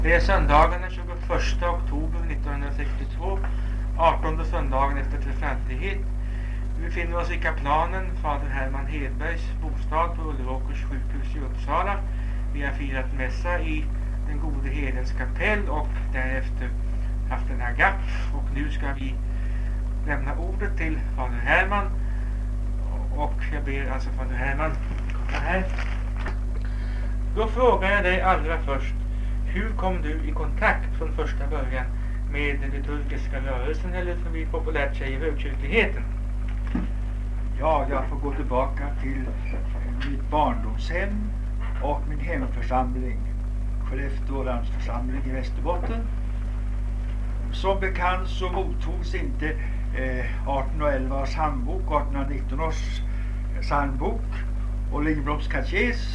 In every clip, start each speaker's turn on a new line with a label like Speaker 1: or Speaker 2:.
Speaker 1: Det är söndagen den 21 oktober 1962, 18:e söndagen efter trefaldighet. Vi befinner oss i kaplanen Fader Herman Hedbergs bostad på Ulleråkers sjukhus i Uppsala. Vi har firat mässa i den gode herdens kapell och därefter haft en agatt. Och nu ska vi lämna ordet till Fader Herman. Och jag ber alltså Fader Herman komma här. Då frågar jag dig allra först. Hur kom du i kontakt från första början med den liturgiska rörelsen, eller som vi populärt säger högkyrkligheten?
Speaker 2: Ja, jag får gå tillbaka till mitt barndomshem och min hemförsamling, Skellefteå landsförsamling i Västerbotten. Som bekant så mottogs inte 1811 års handbok, 1819 års psalmbok och Lindbloms katekes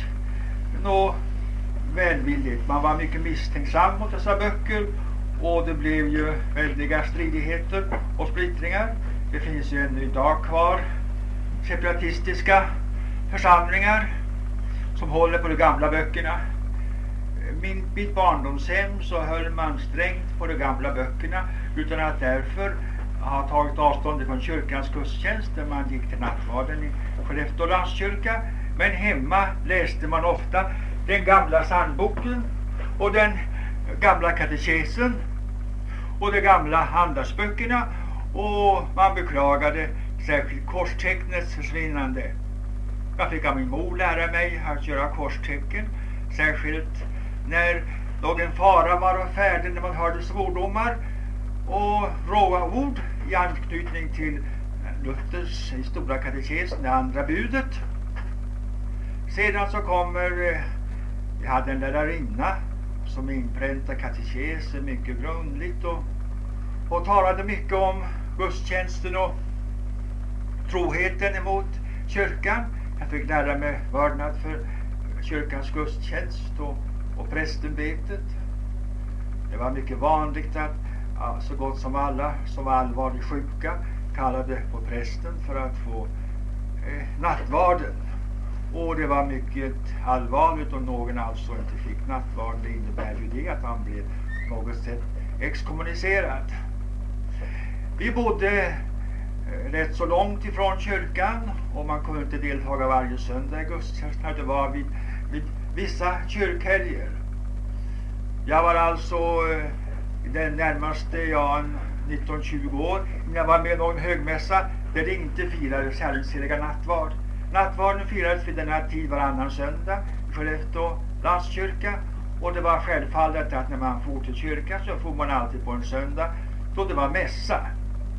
Speaker 2: välvilligt. Man var mycket misstänksam mot dessa böcker och det blev ju väldiga stridigheter och splittringar. Det finns ju ännu idag kvar separatistiska församlingar som håller på de gamla böckerna. Mitt barndomshem så höll man strängt på de gamla böckerna utan att därför ha tagit avstånd från kyrkans gudstjänst där man gick till nattvarden i Skellefteå landskyrka. Men hemma läste man ofta den gamla psalmboken och den gamla katekesen och de gamla andaktsböckerna, och man beklagade särskilt korstecknets försvinnande. Jag fick av min mor lära mig att göra korstecken, särskilt när någon fara var och färdig, när man hörde svordomar och råa ord i anknytning till Luthers stora katekes, det andra budet. Sedan så kommer, jag hade en lärarinna som inpräntade katekesen mycket grundligt och talade mycket om gudstjänsten och troheten emot kyrkan. Jag fick lära mig vördnad för kyrkans gudstjänst och prästämbetet. Det var mycket vanligt att så gott som alla som var allvarligt sjuka kallade på prästen för att få nattvarden. Och det var mycket allvarligt om någon alltså inte fick nattvard. Det innebär ju det att han blev på något sätt exkommunicerad. Vi bodde rätt så långt ifrån kyrkan och man kunde inte deltaga varje söndag i gudstjänsten. Det var vid vissa kyrkhelger. Jag var alltså den närmaste 19-20 år när jag var med i någon högmässa där det inte firades helgsheliga nattvard. Nattvarden firades vid denna tid varannan söndag i Skellefteå landskyrka, och det var självfallet att när man for till kyrka så får man alltid på en söndag då det var mässa.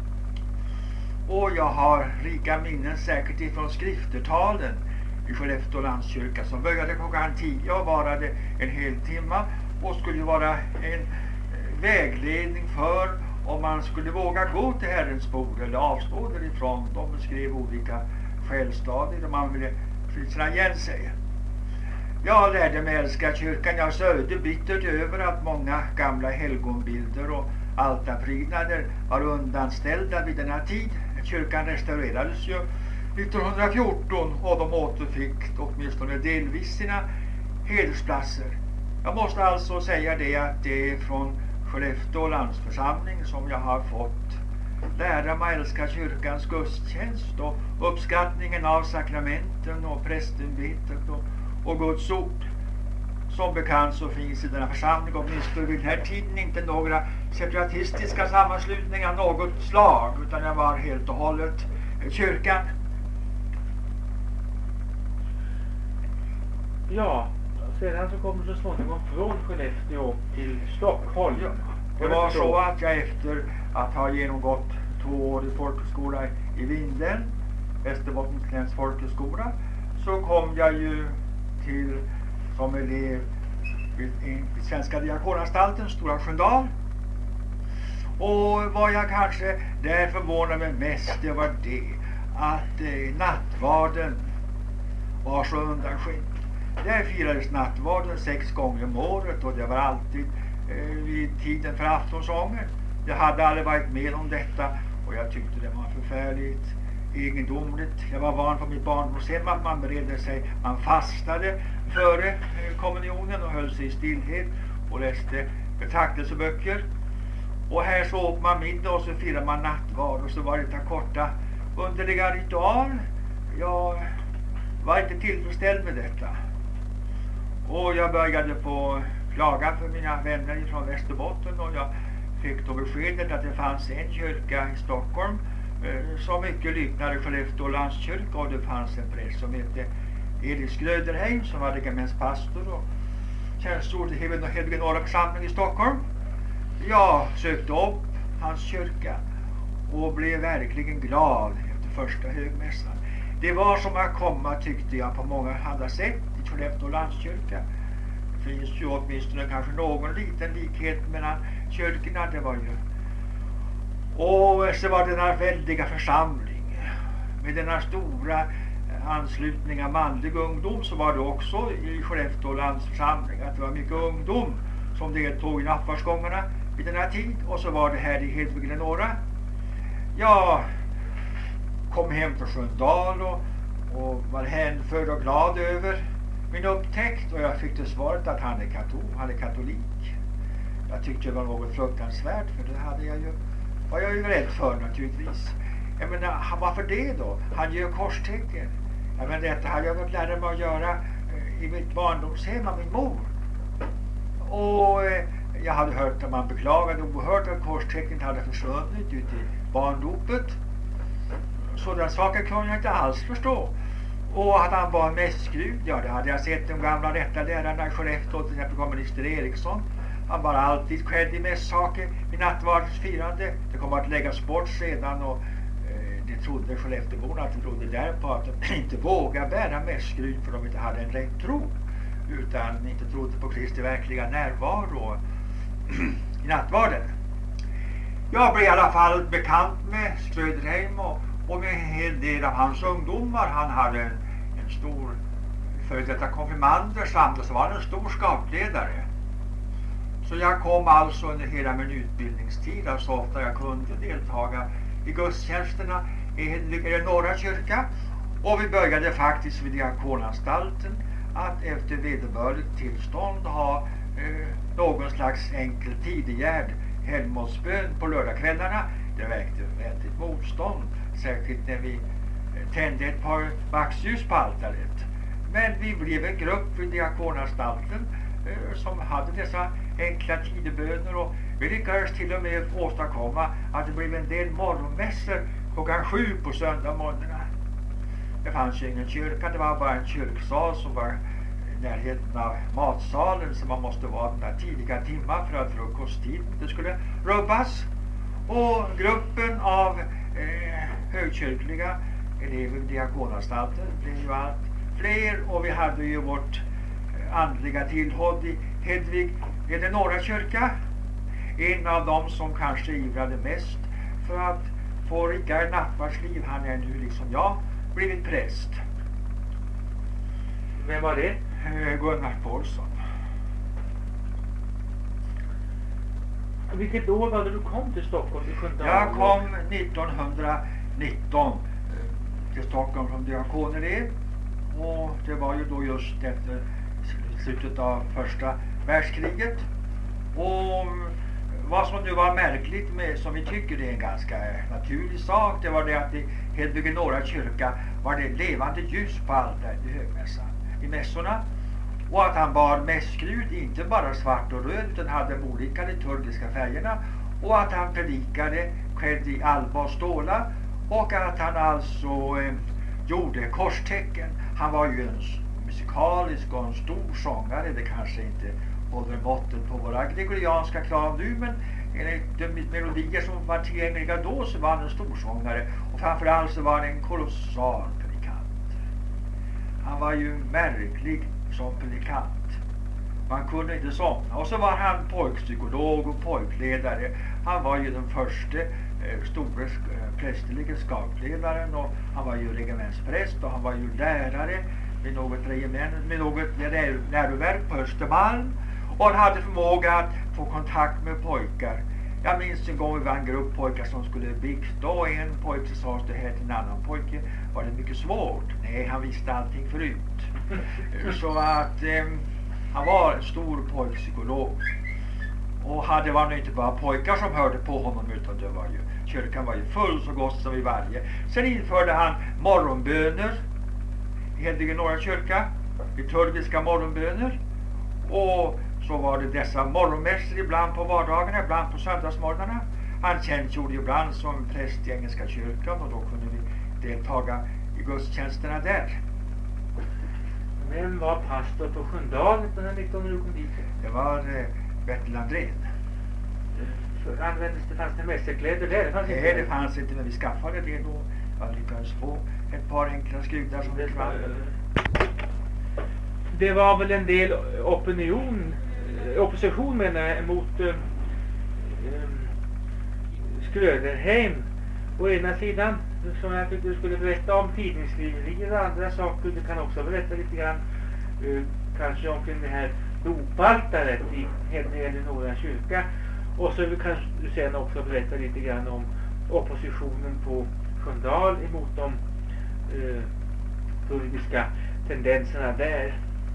Speaker 2: Och jag har rika minnen säkert ifrån skriftertalen i Skellefteå landskyrka som började klockan 10 och varade en hel timme och skulle vara en vägledning för om man skulle våga gå till Herrens bord eller avstå därifrån. De beskrev olika självstadier där man ville känna igen sig. Jag lärde mig älska kyrkan. Jag sörjde bittert över att många gamla helgonbilder och altarprydnader var undanställda vid denna tid. Kyrkan restaurerades ju 1914 och de återfick åtminstone delvis sina hedersplatser. Jag måste alltså säga det att det är från Skellefteå landsförsamling som jag har fått lära mig älska kyrkans gudstjänst och uppskattningen av sakramenten och prästämbetet och Guds ord. Som bekant så finns i denna församling åtminstone vid den här tiden inte några separatistiska sammanslutningar av något slag, utan jag var helt och hållet kyrkan.
Speaker 1: Ja, sedan så kommer du så småningom från Skellefteå till Stockholm.
Speaker 2: Ja, det var så att jag efter att ha genomgått 2 år i folkhögskola i Vindeln, Västerbottens läns folkhögskola, så kom jag ju till som elev vid Svenska diakonanstalten, Stora Sköndal. Och vad jag kanske där förvånade mig mest, det var det att nattvarden var så undanskymd. Där firades nattvarden 6 gånger om året och det var alltid vid tiden för aftonsången. Jag hade aldrig varit med om detta och jag tyckte det var förfärligt egendomligt. Jag var van på mitt barndomshem att man beredde sig, man fastade före kommunionen och höll sig i stillhet och läste betraktelseböcker. Och här så åt man middag och så firade man nattvard och så var det lite korta underliga ritual. Jag var inte tillfredsställd med detta. Och jag började på klaga för mina vänner från Västerbotten och jag fick då beskedet att det fanns en kyrka i Stockholm som mycket liknade Skellefteå landskyrka, och det fanns en präst som hette Erik Gröderheim som var regementspastor och tjänstgjorde i Hedvig norra församling i Stockholm. Jag sökte upp hans kyrka och blev verkligen glad efter första högmässan. Det var som att komma, tyckte jag, på många andra sätt i Skellefteå landskyrka. Det finns ju åtminstone kanske någon liten likhet mellan kyrkorna. Det var ju. Och så var det den här väldiga församling med den här stora anslutning av manlig ungdom, så var det också i Skellefteå landsförsamling att det var mycket ungdom som deltog i nattvardsgångarna vid den här tid. Och så var det här i Hedvig norra. Jag kom hem från Sköndal och var hänförd och glad över min upptäckt, och jag fick det svaret att han är katolik. Jag tyckte det var något fruktansvärt, för det var jag ju rädd för naturligtvis. Jag menar, varför det då? Han gör korstecken. Ja, men detta hade jag väl lärt mig att göra i mitt barndomshem av min mor. Och jag hade hört att man beklagade oerhört att korstecken hade försvunnit ut i barndopet. Så den saken kunde jag inte alls förstå. Och att han var en mässgud, ja, det hade jag sett de gamla rätta lärarna i Skellefteå, till exempel kommunister Eriksson. Han var alltid klädd i mässaker vid nattvardsfirande. Det kommer att läggas bort sedan, och det trodde Skellefteåborna att de trodde därpå att de inte vågade bära mässgrud för de inte hade en rätt tro, utan inte trodde på Kristi verkliga närvaro i nattvarden. Jag blev i alla fall bekant med Skröderheim och med en hel del av hans ungdomar. Han hade en stor före detta konfirmander samt, och så var han en stor scoutledare. Så jag kom alltså under hela min utbildningstid, så ofta jag kunde, deltaga i gudstjänsterna i norra kyrka. Och vi började faktiskt vid diakonanstalten att efter vederbörligt tillstånd ha någon slags enkel tidigärd helgmålsbön på lördagskvällarna. Det väckte väldigt motstånd, särskilt när vi tände ett par vaxljus på altaret. Men vi blev en grupp vid diakonanstalten som hade dessa enkla tideböner, och vi lyckades till och med åstadkomma att det blev en del morgonmässor klockan 7 på söndagmorgnarna. Det fanns ju ingen kyrka, det var bara en kyrksal som var i närheten av matsalen, så man måste vara den där tidiga timmar för att frukosttiden inte skulle rubbas. Och gruppen av högkyrkliga elever vid diakonanstalten blev ju allt fler, och vi hade ju vårt andliga tillhåll i Hedvig i den norra kyrka. En av dem som kanske ivrade mest för att få rikare nattvardsliv, han är nu liksom jag blivit präst.
Speaker 1: Vem var det?
Speaker 2: Gunnar Paulsson.
Speaker 1: Vilket år var det du kom till Stockholm?
Speaker 2: Jag kom 1919 till Stockholm från Diakonered, och det var ju då just efter slutet av första världskriget. Och vad som nu var märkligt med, som vi tycker är en ganska naturlig sak, det var det att i Hedvig norra kyrka var det levande ljus på altaret i högmässan, i mässorna. Och att han bar mässgrud, inte bara svart och röd, utan hade de olika liturgiska färgerna. Och att han predikade klädd i alba och stålar, och att han alltså gjorde korstecken. Han var ju en musikalisk och en stor sångare. Det kanske inte håller måttet på våra gregorianska krav nu, men enligt de melodier som var tillgängliga då så var han en stor sångare, och framförallt så var han en kolossal predikant. Han var ju märklig som predikant. Man kunde inte somna. Och så var han pojkpsykolog och pojkledare. Han var ju den första store prästerliga scoutledaren, och han var ju regementspräst, och han var ju lärare vid något regement, med något läroverk på Östermalm, och han hade förmåga att få kontakt med pojkar. Jag minns en gång vi var en grupp pojkar som skulle bikta, och en pojke sa det här till en annan pojke: var det mycket svårt? Nej, han visste allting förut. Så att Han var en stor pojkpsykolog. Och det var nog inte bara pojkar som hörde på honom, utan det var ju, kyrkan var ju full så gott som i varje. Sen införde han morgonböner i Hedvige Norra kyrka, liturgiska morgonböner. Och så var det dessa morgonmässor ibland på vardagarna, ibland på söndagsmorgnarna. Han tjänstgjorde ibland som präst i Engelska kyrkan, och då kunde vi deltaga i gudstjänsterna där.
Speaker 1: Vem var pastor på Sköndal 1919 när du kom dit?
Speaker 2: Det var Bertil Andrén.
Speaker 1: Användes det, fanns det mässekläder där?
Speaker 2: Nej, det fanns inte, men vi skaffade det då. Jag lyckades få ett par enkla skrudar som vi använde.
Speaker 1: Det var väl en del opposition mot Skröderheim å ena sidan, som jag tyckte du skulle berätta om tidningsskriverier och andra saker. Du kan också berätta lite grann kanske omkring det här dopaltaret i Hedvige Norra kyrka, och så kan du sen också berätta lite grann om oppositionen på Sköndal emot de turkiska tendenserna där.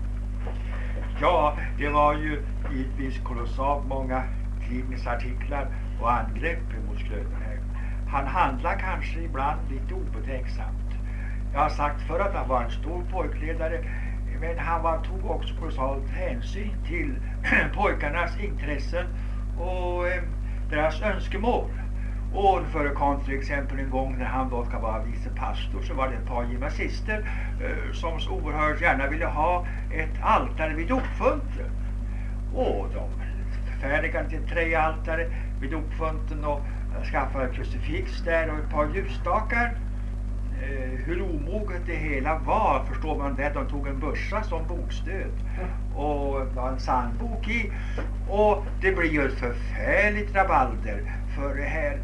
Speaker 2: Ja, det var ju givetvis kolossalt många tidningsartiklar och angrepp mot Skröderheim. Han handlar kanske ibland lite obetänksamt. Jag har sagt för att han var en stor pojkledare, men han tog också kolossalt hänsyn till pojkarnas intressen och deras önskemål. Och det förekom till exempel en gång när han då ska vara vicepastor, så var det ett par gymnasister som så oerhört gärna ville ha ett altare vid dopfunten. Och de förfärdigade till 3 altare vid dopfunten och skaffade ett krucifix där och ett par ljusstakar. Hur omoget det hela var förstår man det. De tog en börsa som bokstöd och la en sandbok i, och det blir ju ett förfärligt rabalder för det här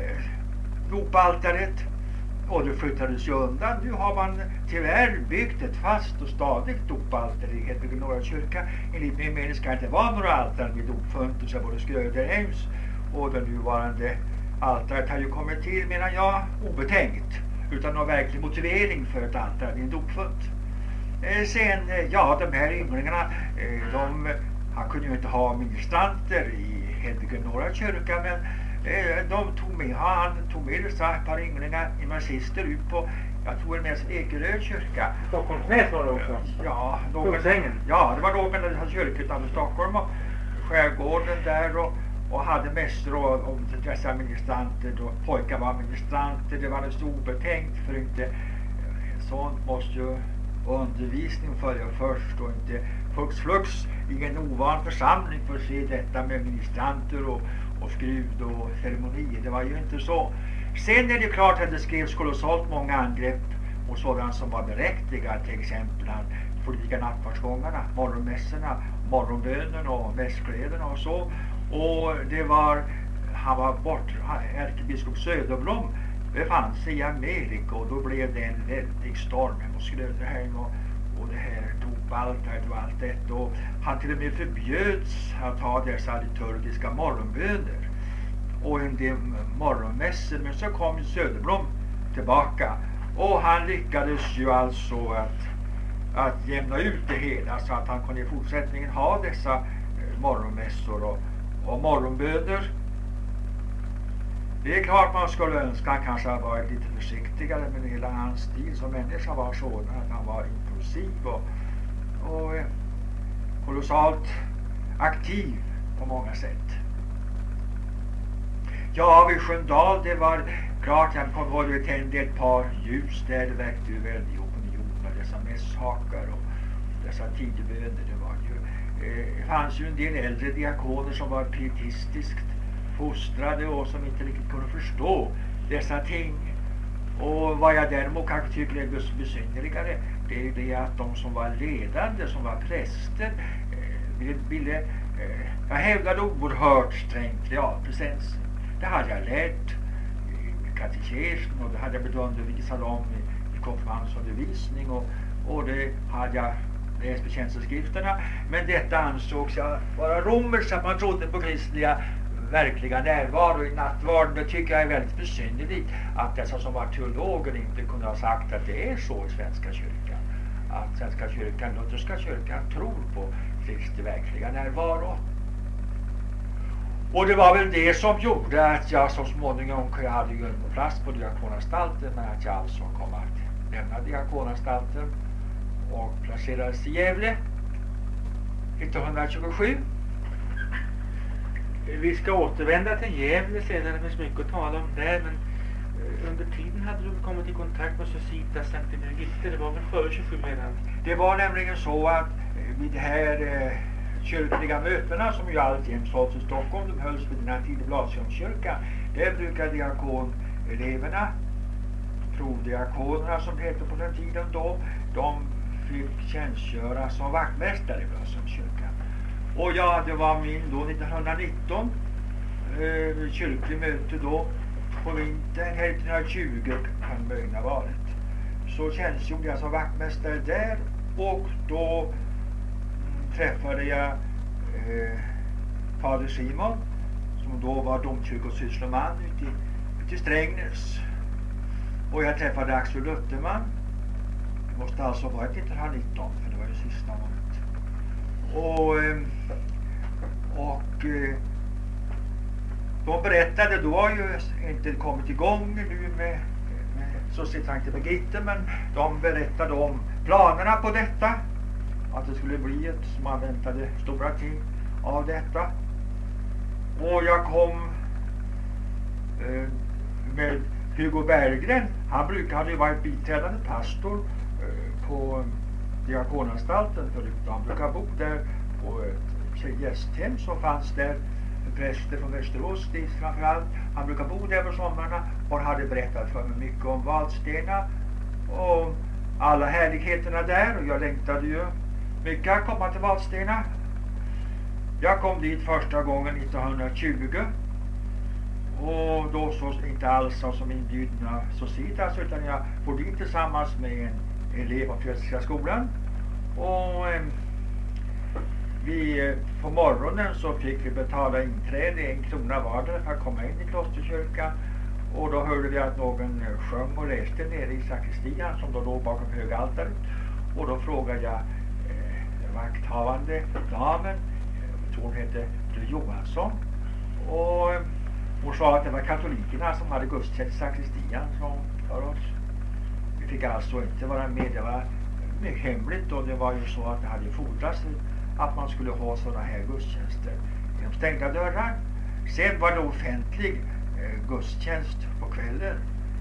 Speaker 2: dopaltaret, och det flyttades ju undan. Nu har man tyvärr byggt ett fast och stadigt dopaltare i Hedvige Norra kyrka. Enligt min mening ska det inte vara några altare vid dopfunten, så både Skröderheims och det nuvarande altaret har ju kommit till, menar jag, obetänkt, utan någon verklig motivering för ett altare vid en dopfunt. Sen, ja, de här ynglingarna, han kunde ju inte ha ministranter i Hedvige Norra kyrka, men han tog med dessa ett par ynglingar, gymnasister ut på, jag tror det mest Ekerö kyrka.
Speaker 1: Stockholmsnäs var det också?
Speaker 2: Ja, det var någon av dessa kyrkor utanför Stockholm och skärgården där, och hade mässor och dessa ministranter, då pojkar var ministranter. Det var så obetänkt, för inte sånt måste ju undervisning följa först, och inte flux i en ovan församling för att se detta med ministranter och skrud och ceremonier. Det var ju inte så. Sen är det klart att det skrevs kolossalt många angrepp mot sådant som var berättigade, till exempel han politiska nattvardsgångarna, morgonmässorna, morgonbönen och mässkläderna och så. Och han var ärkebiskop Söderblom befann sig i Amerika, och då blev det en väldig storm mot Skröderheim och det här dopaltaret och allt detta, och han till och med förbjöds att ha dessa liturgiska morgonböner och en del morgonmässor. Men så kom ju Söderblom tillbaka, och han lyckades ju alltså att jämna ut det hela, så att han kunde i fortsättningen ha dessa morgonmässor och morgonböner. Det är klart man skulle önska han kanske ha varit lite försiktigare, men hela hans stil som människa var sådan att han var impulsiv och kolossalt aktiv på många sätt. Ja, vid Sköndal, det var klart, jag kommer ihåg att vi tände ett par ljus där. Det väckte ju väldigt opinion med dessa mässhakar och dessa tideböner. Det fanns ju en del äldre diakoner som var pietistiskt fostrade och som inte riktigt kunde förstå dessa ting. Och vad jag däremot kanske tycker är besynnerligare, det är ju det att de som var ledande, som var präster, ville jag hävdade oerhört strängt realpresens. Det hade jag lärt i katekesen, och det hade jag blivit undervisad om i konfirmandsundervisning, och det hade jag läst bekännelseskrifterna. Men detta ansågs jag vara romerskt, att man trodde på kristliga verkliga närvaro i nattvarden. Det tycker jag är väldigt besynnerligt att dessa som var teologer inte kunde ha sagt att det är så i Svenska kyrkan. Att Svenska kyrkan, Lutherska kyrkan, tror på Kristi verkliga närvaro. Och det var väl det som gjorde att jag så småningom, jag hade ju en plats på diakonanstalten, men att jag alltså kom att lämna diakonanstalten och placerades i Gävle 1927.
Speaker 1: Vi ska återvända till Gävle sedan, det finns mycket att tala om där, men under tiden hade du kommit i kontakt med Societas Sankte Birgitte, det var väl före 27 redan?
Speaker 2: Det var nämligen så att vid de här kyrkliga mötena som ju alltjämt hålls i Stockholm, de hölls vid den här tiden i Blasieholmskyrkan, där brukar diakoneleverna, provdiakonerna som det heter på den tiden då, de fick tjänstgöra som vaktmästare i Blasieholmskyrkan. Och ja, det var min då 1919 kyrklig möte då på vintern, 1920 kan möjligen ha varit. Så tjänstgjorde jag som vaktmästare där, och då träffade jag fader Simon, som då var domkyrkosyssloman ute i Strängnäs. Och jag träffade Axel Lutterman. Det måste alltså ha varit 1919, för det var ju sista året. Och de berättade, då har ju inte kommit igång nu med Societas Sankte Birgitte, men de berättade om planerna på detta, att det skulle bli ett, som man väntade, stora ting av detta. Och jag kom med Hugo Berggren. Han hade ju varit biträdande pastor på diakonanstalten förut. Han brukar bo där på ett gästhem som fanns där. Präster från Västerås framförallt. Han brukar bo där på sommarna, och han hade berättat för mig mycket om Vadstena och alla härligheterna där, och jag längtade ju mycket att komma till Vadstena. Jag kom dit första gången 1920, och då så inte alls som inbjuden av Societas, utan jag får dit tillsammans med en elev av Teologiska skolan. Och på morgonen så fick vi betala inträde, 1 krona vardera för att komma in i klosterkyrkan. Och då hörde vi att någon sjöng och läste nere i sakristian som då låg bakom högaltaret. Och då frågade jag vakthavande damen, jag tror hon hette Johansson, och hon sa att det var katolikerna som hade gudstjänst i sakristian för oss. Vi fick alltså inte vara med, det var mycket hemligt, och det var ju så att det hade fordrats att man skulle ha sådana här gudstjänster genom stängda dörrar. Sen var det offentlig gudstjänst på kvällen.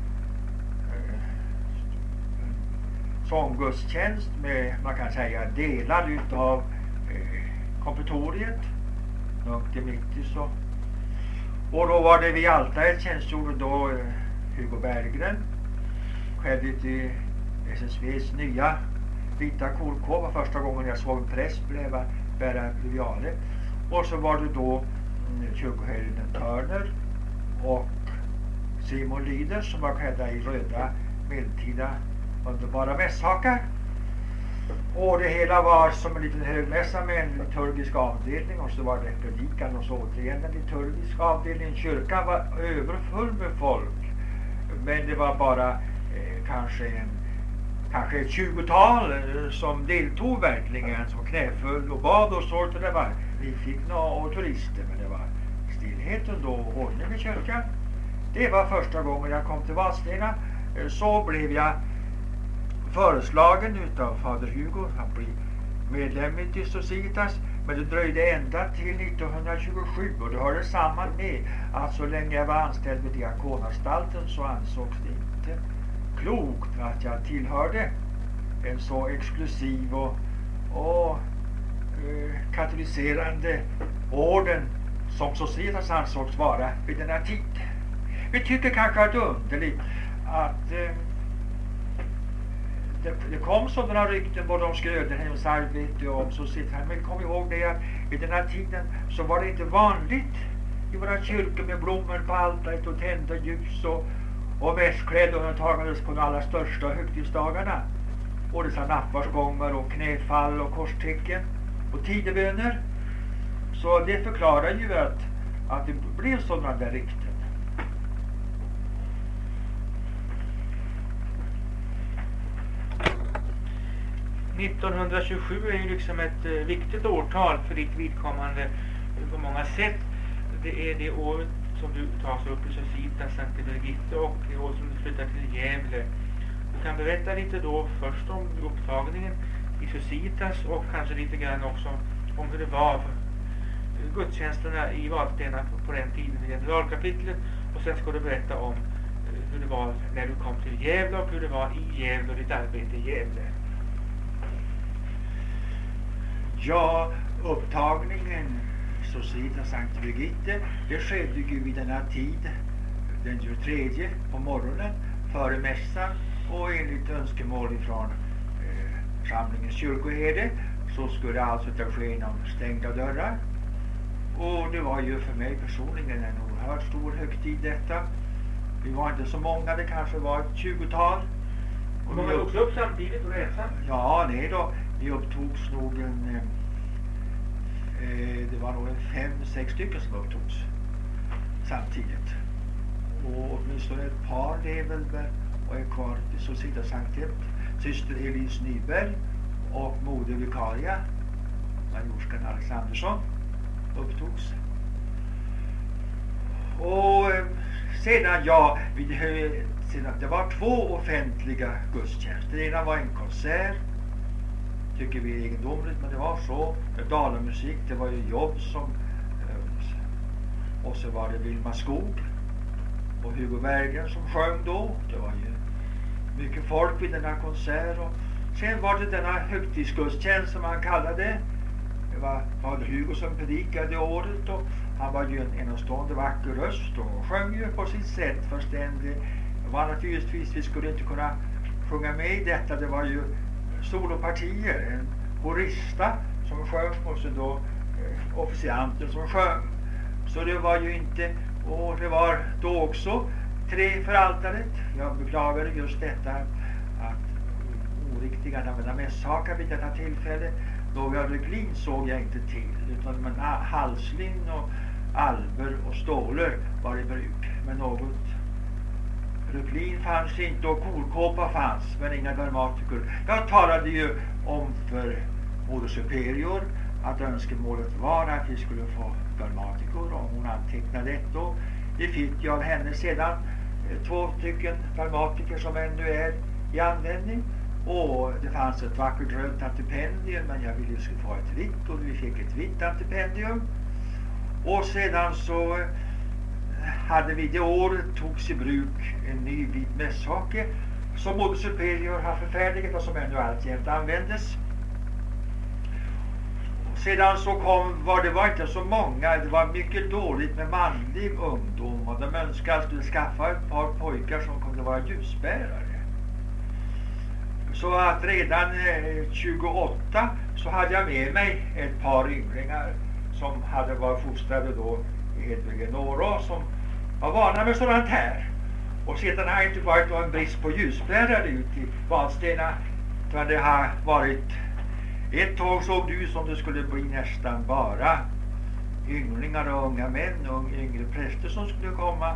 Speaker 2: Sånggudstjänst med, man kan säga, delad utav kompetoriet, Nunc Dimittis. Och då var det vid altaret tjänstgjorde då Hugo Berggren, skedde till SSVs nya vita korkåva. Första gången jag såg en präst bära brevialet. Och så var det då kyrkoherden Törner och Simon Lyder som var klädda i röda medeltida underbara mässhakar. Och det hela var som en liten högmässa med en liturgisk avdelning, och så var det predikan och så återigen en liturgisk avdelning. Kyrkan var överfull med folk, men det var bara kanske ett 20-tal som deltog verkligen, som knäföll och bad och så. Det var nyfikna och turister, men det var stillheten då och ordning i kyrkan. Det var första gången jag kom till Vadstena. Så blev jag föreslagen utav fader Hugo att bli medlem i Societas, men det dröjde ända till 1927, och det hörde samman med att så länge jag var anställd vid diakonanstalten så ansågs det inte klokt att jag tillhörde en så exklusiv och katoliserande orden som Societas ansågs vara vid denna tid. Vi tycker kanske att det är underligt att det kom sådana rykten både om Skrödenheims arbete och om Societas, men kom ihåg det att vid den här tiden så var det inte vanligt i våra kyrkor med blommor på altaret och tända ljus och mässklädd undantagades på de allra största högtidsdagarna. Och dessa nattvardsgångar och knäfall och korstecken och tideböner. Så det förklarar ju att det blev sådana där rykten.
Speaker 1: 1927 är ju liksom ett viktigt årtal för ditt vidkommande på många sätt. Det är det året som du tas upp i Societas Sankte Birgitte och det år som du flyttar till Gävle. Du kan berätta lite då först om upptagningen i Societas och kanske lite grann också om hur det var för gudstjänsterna i Vadstena på den tiden i generalkapitlet, och sen ska du berätta om hur det var när du kom till Gävle och hur det var i Gävle och ditt arbete i Gävle.
Speaker 2: Ja, upptagningen Societas Sankte Birgitte, det skedde ju vid denna tid den 23 på morgonen före mässan, och enligt önskemål ifrån församlingens kyrkoherde så skulle alltså det ske inom stängda dörrar. Och det var ju för mig personligen en oerhört stor högtid detta. Vi var inte så många, det kanske var ett 20-tal.
Speaker 1: Och många togs upp samtidigt och ensam?
Speaker 2: Ja, nej då. Vi upptogs nog det var nog 5-6 stycken som upptogs samtidigt. Och åtminstone ett par lever och är kvar i Societas Sankte. Syster Elise Nyberg och moder Vikaria, majorskan Alexandersson, upptogs. Och sedan det var 2 offentliga gudstjänster. Det ena var en konsert, tycker vi är egendomligt, men det var så. Dalamusik, det var ju jobb som och så var det Vilma Skog och Hugo Berggren som sjöng då. Det var ju mycket folk vid denna konsert, och sen var det denna högtidsgudstjänst som han kallade det. Det var Fader Hugo som predikade året, och han var ju en enastående vacker röst och sjöng ju på sitt sätt förständig. Det var naturligtvis, vi skulle inte kunna sjunga med i detta, det var ju solopartier, en horista som sjöng och så då officianten som sjöng. Så det var ju inte, och det var då också 3 för altaret. Jag beklagade just detta att oriktiga använda mässhakar vid detta tillfälle. Några reglin såg jag inte till, utan men halslin och alber och stålar var i bruk. Men något reglin fanns inte och korkåpa fanns, men inga dramatiker. Jag talade ju om för moder superior att önskemålet var att vi skulle få dramatiker, och hon antecknade detta. Vi fick ju av henne sedan 2 stycken dramatiker som ännu är i användning. Och det fanns ett vackert rött antipendium, men jag ville ju skulle få ett vitt, och vi fick ett vitt antipendium. Och sedan så hade vi det året togs i bruk en ny vit mässhake som moder superior har förfärdigat och som ännu alltjämt användes. Sedan så det var inte så många, det var mycket dåligt med manlig ungdom, och de önskade att skaffa ett par pojkar som kunde vara ljusbärare. Så att redan 28 så hade jag med mig ett par ynglingar som hade varit fostrade då i Hedvig Norra, som var vana med sådant här. Och sedan har det inte varit någon brist på ljusbärare ute i Vadstena, utan det har varit ett tag såg du som det skulle bli nästan bara ynglingar och unga män och yngre präster som skulle komma.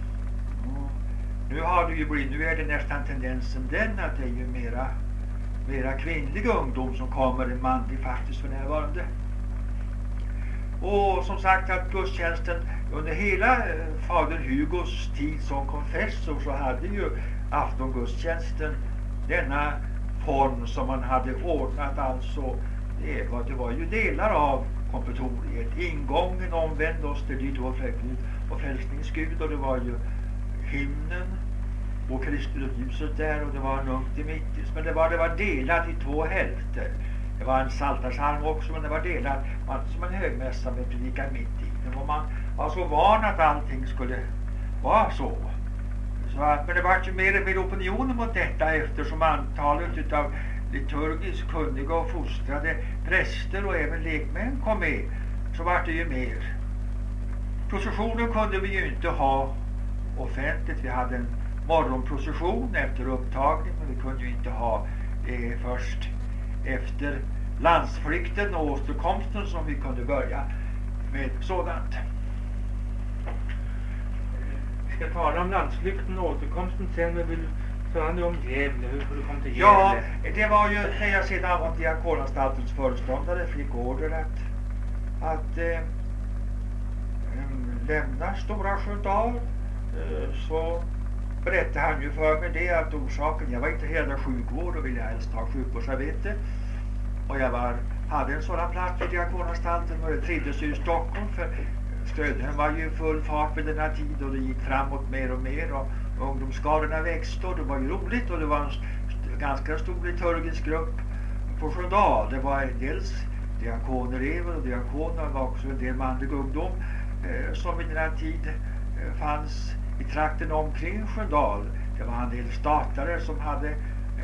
Speaker 2: Nu är det nästan tendensen den att det är ju mera kvinnlig ungdom som kommer än manlig faktiskt för närvarande. Och som sagt att gudstjänsten under hela Fader Hugos tid som konfessor så hade ju aftongudstjänsten denna form som man hade ordnat, alltså det var ju delar av kompetoriet. Ingången omvänd oss till dit och frälsningsgud, och det var ju hymnen och Kristus där, och det var en ungt i mittis. Men det var delat i 2 hälfter. Det var en saltarsalm också, men det var delat som en högmässa med predikan mitt i. Men man var så van att allting skulle vara så. Men det var ju mer och mer opinioner mot detta, eftersom antalet utav liturgiskt kunniga och fostrade präster och även lekmän kom med, så var det ju mer. Processionen kunde vi ju inte ha offentligt. Vi hade en morgonprocession efter upptagning, men vi kunde ju inte ha det först efter landsflykten och återkomsten som vi kunde börja med sådant.
Speaker 1: Vi ska tala om landsflykten och återkomsten sen, men vill För nu om Gävle, hur du kom till Gävle?
Speaker 2: Ja, det var ju när jag sedan var diakonanstaltens föreståndare fick order att lämna Stora Sköndal, så berättade han ju för mig det att orsaken, jag var intresserad av sjukvård och ville helst ha sjukvårdsarbete, och jag hade en sådan plats i diakonanstalten och det trivdes i Stockholm, för Stödhem var ju full fart vid den här tiden och det gick framåt mer och mer och ungdomsskadorna växte och det var ju roligt och det var en ganska stor liturgisk grupp på Sköndal. Det var dels diakoner och diakoner, var också en del manlig ungdom som vid den här tid fanns i trakten omkring Sköndal. Det var en del statare som hade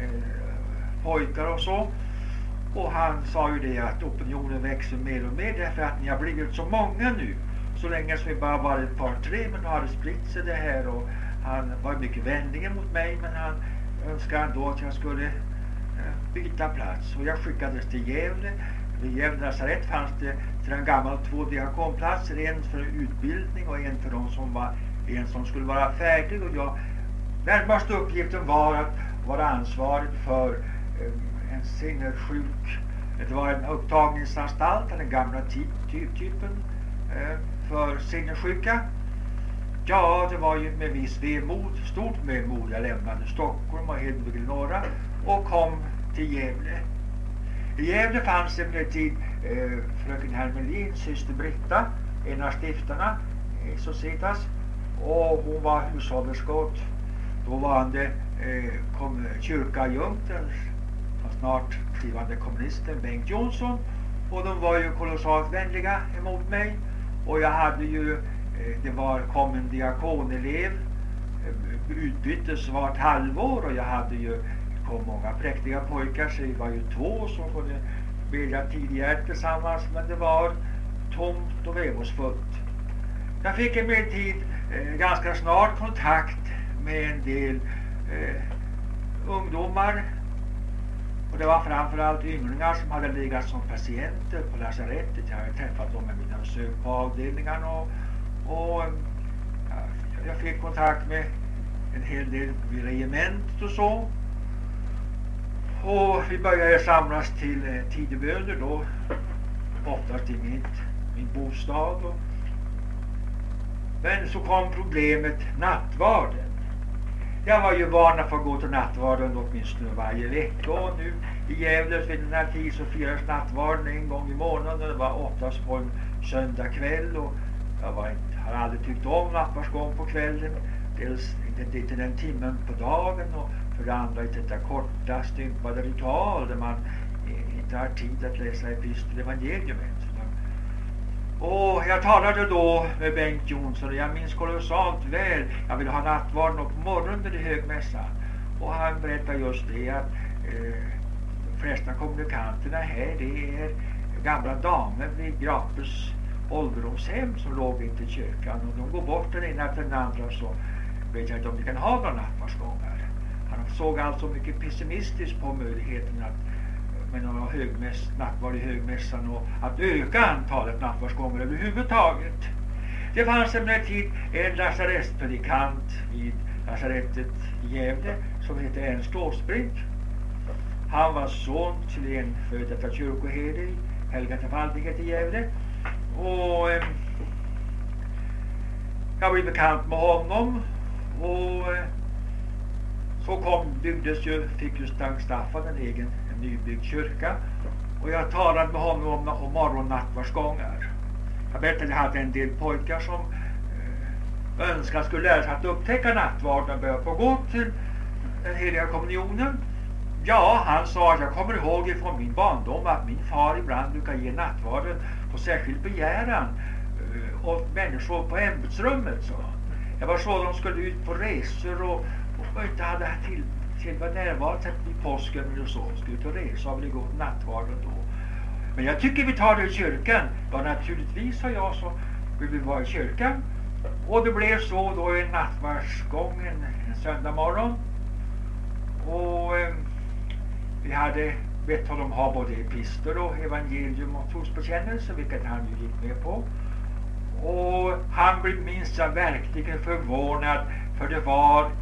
Speaker 2: pojkar och så. Och han sa ju det att opinionen växer mer och mer därför att ni har blivit så många nu. Så länge som vi bara var ett par, tre, men då hade spritt sig det här och han var mycket vänlig mot mig, men han önskade ändå att jag skulle byta plats. Och jag skickades till Gävle. Vid Gävle lasarett fanns det sedan gammalt 2 diakonplatser, en för utbildning och en för de som skulle vara färdig. Och jag, närmaste uppgiften var att vara ansvarig för en sinnessjuk, det var en upptagningsanstalt, den gamla typen för sinnessjuka. Ja, det var ju med viss vemod, stort vemod jag lämnade Stockholm och Hedvig norra och kom till Gävle. I Gävle fanns emellertid fröken Hermelin, syster Britta, en av stiftarna i Societas, och hon var hushållerskott. Då var det kyrkajunten, snart skrivande kommunisten Bengt Jonsson, och de var ju kolossalt vänliga emot mig. Och jag hade ju, kom en diakonelev, utbyttes vart halvår, och jag hade ju, kom många präktiga pojkar, så det var ju 2 som kunde bedja tidigare tillsammans, men det var tomt och vemosfullt. Jag fick emellertid ganska snart kontakt med en del ungdomar, och det var framförallt ynglingar som hade legat som patienter på lasarettet. Jag hade träffat dem med mina besök på avdelningarna och jag fick kontakt med en hel del vid regementet och så. Och vi började samlas till tideböner då, oftast i min bostad. Men så kom problemet nattvarden. Jag var ju van att få gå till nattvarden åtminstone varje vecka, och nu i Gävle vid den här tiden så firas nattvarden en gång i månaden. Det var oftast på en söndag kväll, och jag har aldrig tyckt om nattvardsgång på kvällen. Dels inte den timmen på dagen, och för det andra inte detta korta stympade ritual där man inte har tid att läsa epistel evangeliumet. Och jag talade då med Bengt Jonsson, och jag minns kolossalt väl. Jag ville ha nattvarden på morgonen i högmässan. Och han berättade just det att de flesta kommunikanterna här, det är gamla damer vid Grapes ålderdomshem som låg inte i kyrkan. Och de går bort den ena till den andra, så vet jag inte om de kan ha några nattvardsgångar. Han såg alltså mycket pessimistiskt på möjligheten att med några nattvard i högmässan och att öka antalet nattvardsgånger överhuvudtaget. Det fanns emellertid en lasarettspredikant vid lasarettet i Gävle som hette Ernst Åsbrink. Han var son till en före detta kyrkoherde i Helga Trefaldighet i Gävle, och jag blev bekant med honom, och så fick ju Sankt Staffan en nybyggd kyrka, och jag talade med honom om morgonnattvardsgångar. Jag berättade att jag hade en del pojkar som önskade skulle lära sig att upptäcka nattvarden och börja få gå till den heliga kommunionen. Ja, han sa att jag kommer ihåg ifrån min barndom att min far ibland brukar ge nattvarden på särskild begäran åt människor på ämbetsrummet. Så. Det var så de skulle ut på resor och inte hade till var närvarat i påsken eller så. Skulle ut och resa och ville gå till nattvarden då. Men jag tycker vi tar det i kyrkan. Ja, naturligtvis, sa jag, så vill vi vara i kyrkan. Och det blev så då en nattvardsgång en söndag morgon. Och vi hade bett honom ha både epister och evangelium och trosbekännelse, vilket han ju gick med på. Och han blev minst verkligen förvånad, för det var en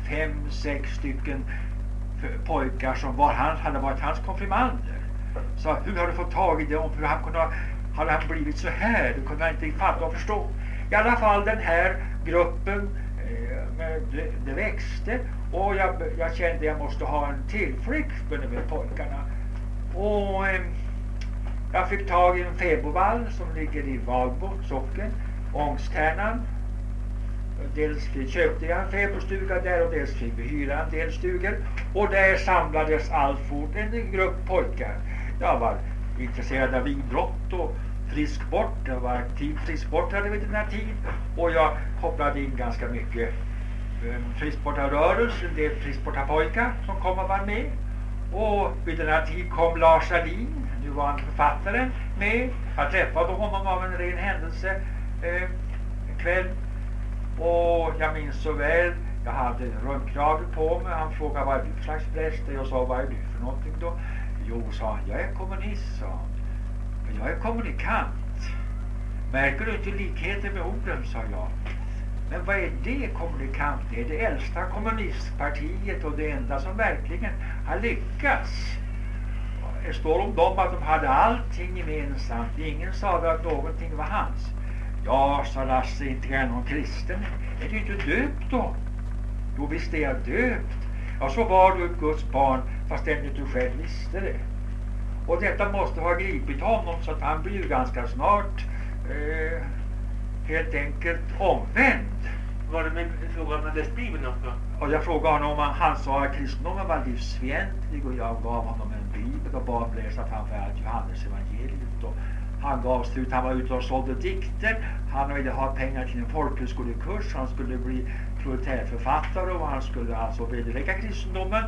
Speaker 2: 5-6 stycken pojkar som hade varit hans konfirmander. Så hur har du fått tag i dem? Hur hade han blivit så här? Det kunde jag inte fatta och förstå. I alla fall den här gruppen det växte och jag kände att jag måste ha en tillflykt med pojkarna. Och jag fick tag i en fäbodvall som ligger i Valbo socken, Ångstärnan. Dels köpte jag en fäbodstuga där och dels fick vi hyra en del stugor. Och där samlades alltfort en grupp pojkar. Jag var intresserad av idrott och frisksport. Jag var aktiv frisksportare vid den här tid. Och jag kopplade in ganska mycket frisksportarrörelse, en del frisksportarpojkar som kom och var med. Och vid den här tid kom Lars Alin, nu var han författaren, med. Jag träffade honom av en ren händelse en kväll. Och jag minns så väl, jag hade rönnkrage på mig. Han frågade vad är du för slags präst? Jag sa vad är du för någonting då? Jo, sa han, jag är kommunist, sa han. Jag är kommunikant. Märker du inte likheter med orden, sa jag. Men vad är det kommunikant? Det är det äldsta kommunistpartiet och det enda som verkligen har lyckats. Det står om dem att de hade allting gemensamt. Ingen sa att någonting var hans. Ja, sa Lasse, inte är någon kristen. Är du inte döpt då? Jo, visst är jag döpt. Ja, så var du ett Guds barn fast ännu du själv visste det. Och detta måste ha gripit honom så att han blir ganska snart helt enkelt omvänd.
Speaker 1: Var det med frågan om läst Bibeln också?
Speaker 2: Och jag frågade honom om han sa att kristendomen var livsfientlig och jag gav honom en bibel och bad läsa framförallt Johannes evangeliet. Och han gav slut, han var ute och sålde dikter. Han ville ha pengar till en folkhögskolekurs. Han skulle bli proletärförfattare och han skulle alltså vederlägga kristendomen.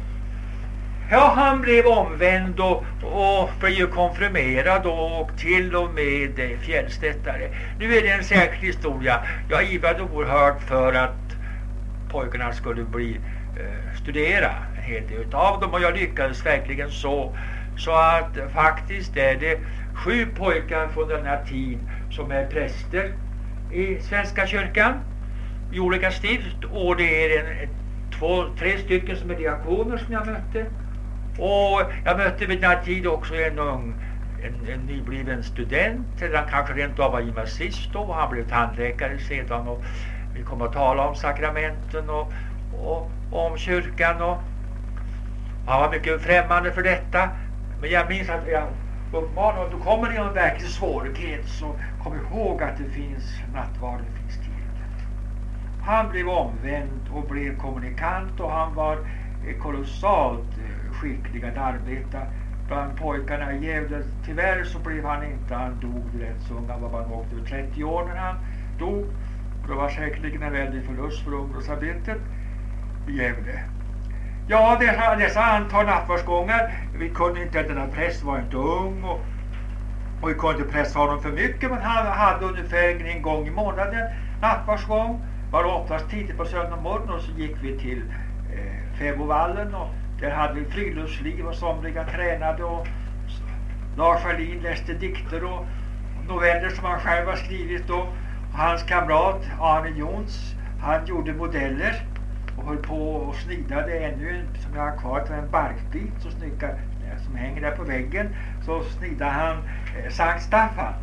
Speaker 2: Ja, han blev omvänd och blev konfirmerad och till och med fjällstättare. Nu är det en särskild historia. Jag ivrade oerhört för att pojkarna skulle studera en hel del av dem och jag lyckades verkligen så att faktiskt är det 7 pojkar från den här tid som är präster i Svenska kyrkan i olika stift och det är 2-3 stycken som är diakoner som jag mötte. Och jag mötte vid den här tid också en nybliven student, eller han kanske rent av var gymnasist då, han blev tandläkare sedan och vi kom att tala om sakramenten och om kyrkan och han var mycket främmande för detta. Men jag minns att jag uppmanade, då kommer det en verklig svårighet så kom ihåg att det finns nattvarden, det finns tillräckligt. Han blev omvänd och blev kommunikant och han var kolossalt skicklig att arbeta bland pojkarna i Gävle. Tyvärr så blev han inte, han dog rätt så ung, han var bara något över 30 år när han dog. Och det var säkerligen en väldig förlust för ungdomsarbetet i Gävle. Ja, dessa antal nattvardsgångar, vi kunde inte, denna präst var inte ung och vi kunde inte pressa honom för mycket, men han hade ungefär en gång i månaden nattvardsgång, var oftast tidigt på söndag morgon och så gick vi till Fäbodvallen och där hade vi friluftsliv och somliga tränade och Lars Alin läste dikter och noveller som han själv har skrivit och hans kamrat Arne Jons, han gjorde modeller och höll på och snidade ännu som jag har kvar till en barkbit som hänger där på väggen, så snidade han Sankt Staffan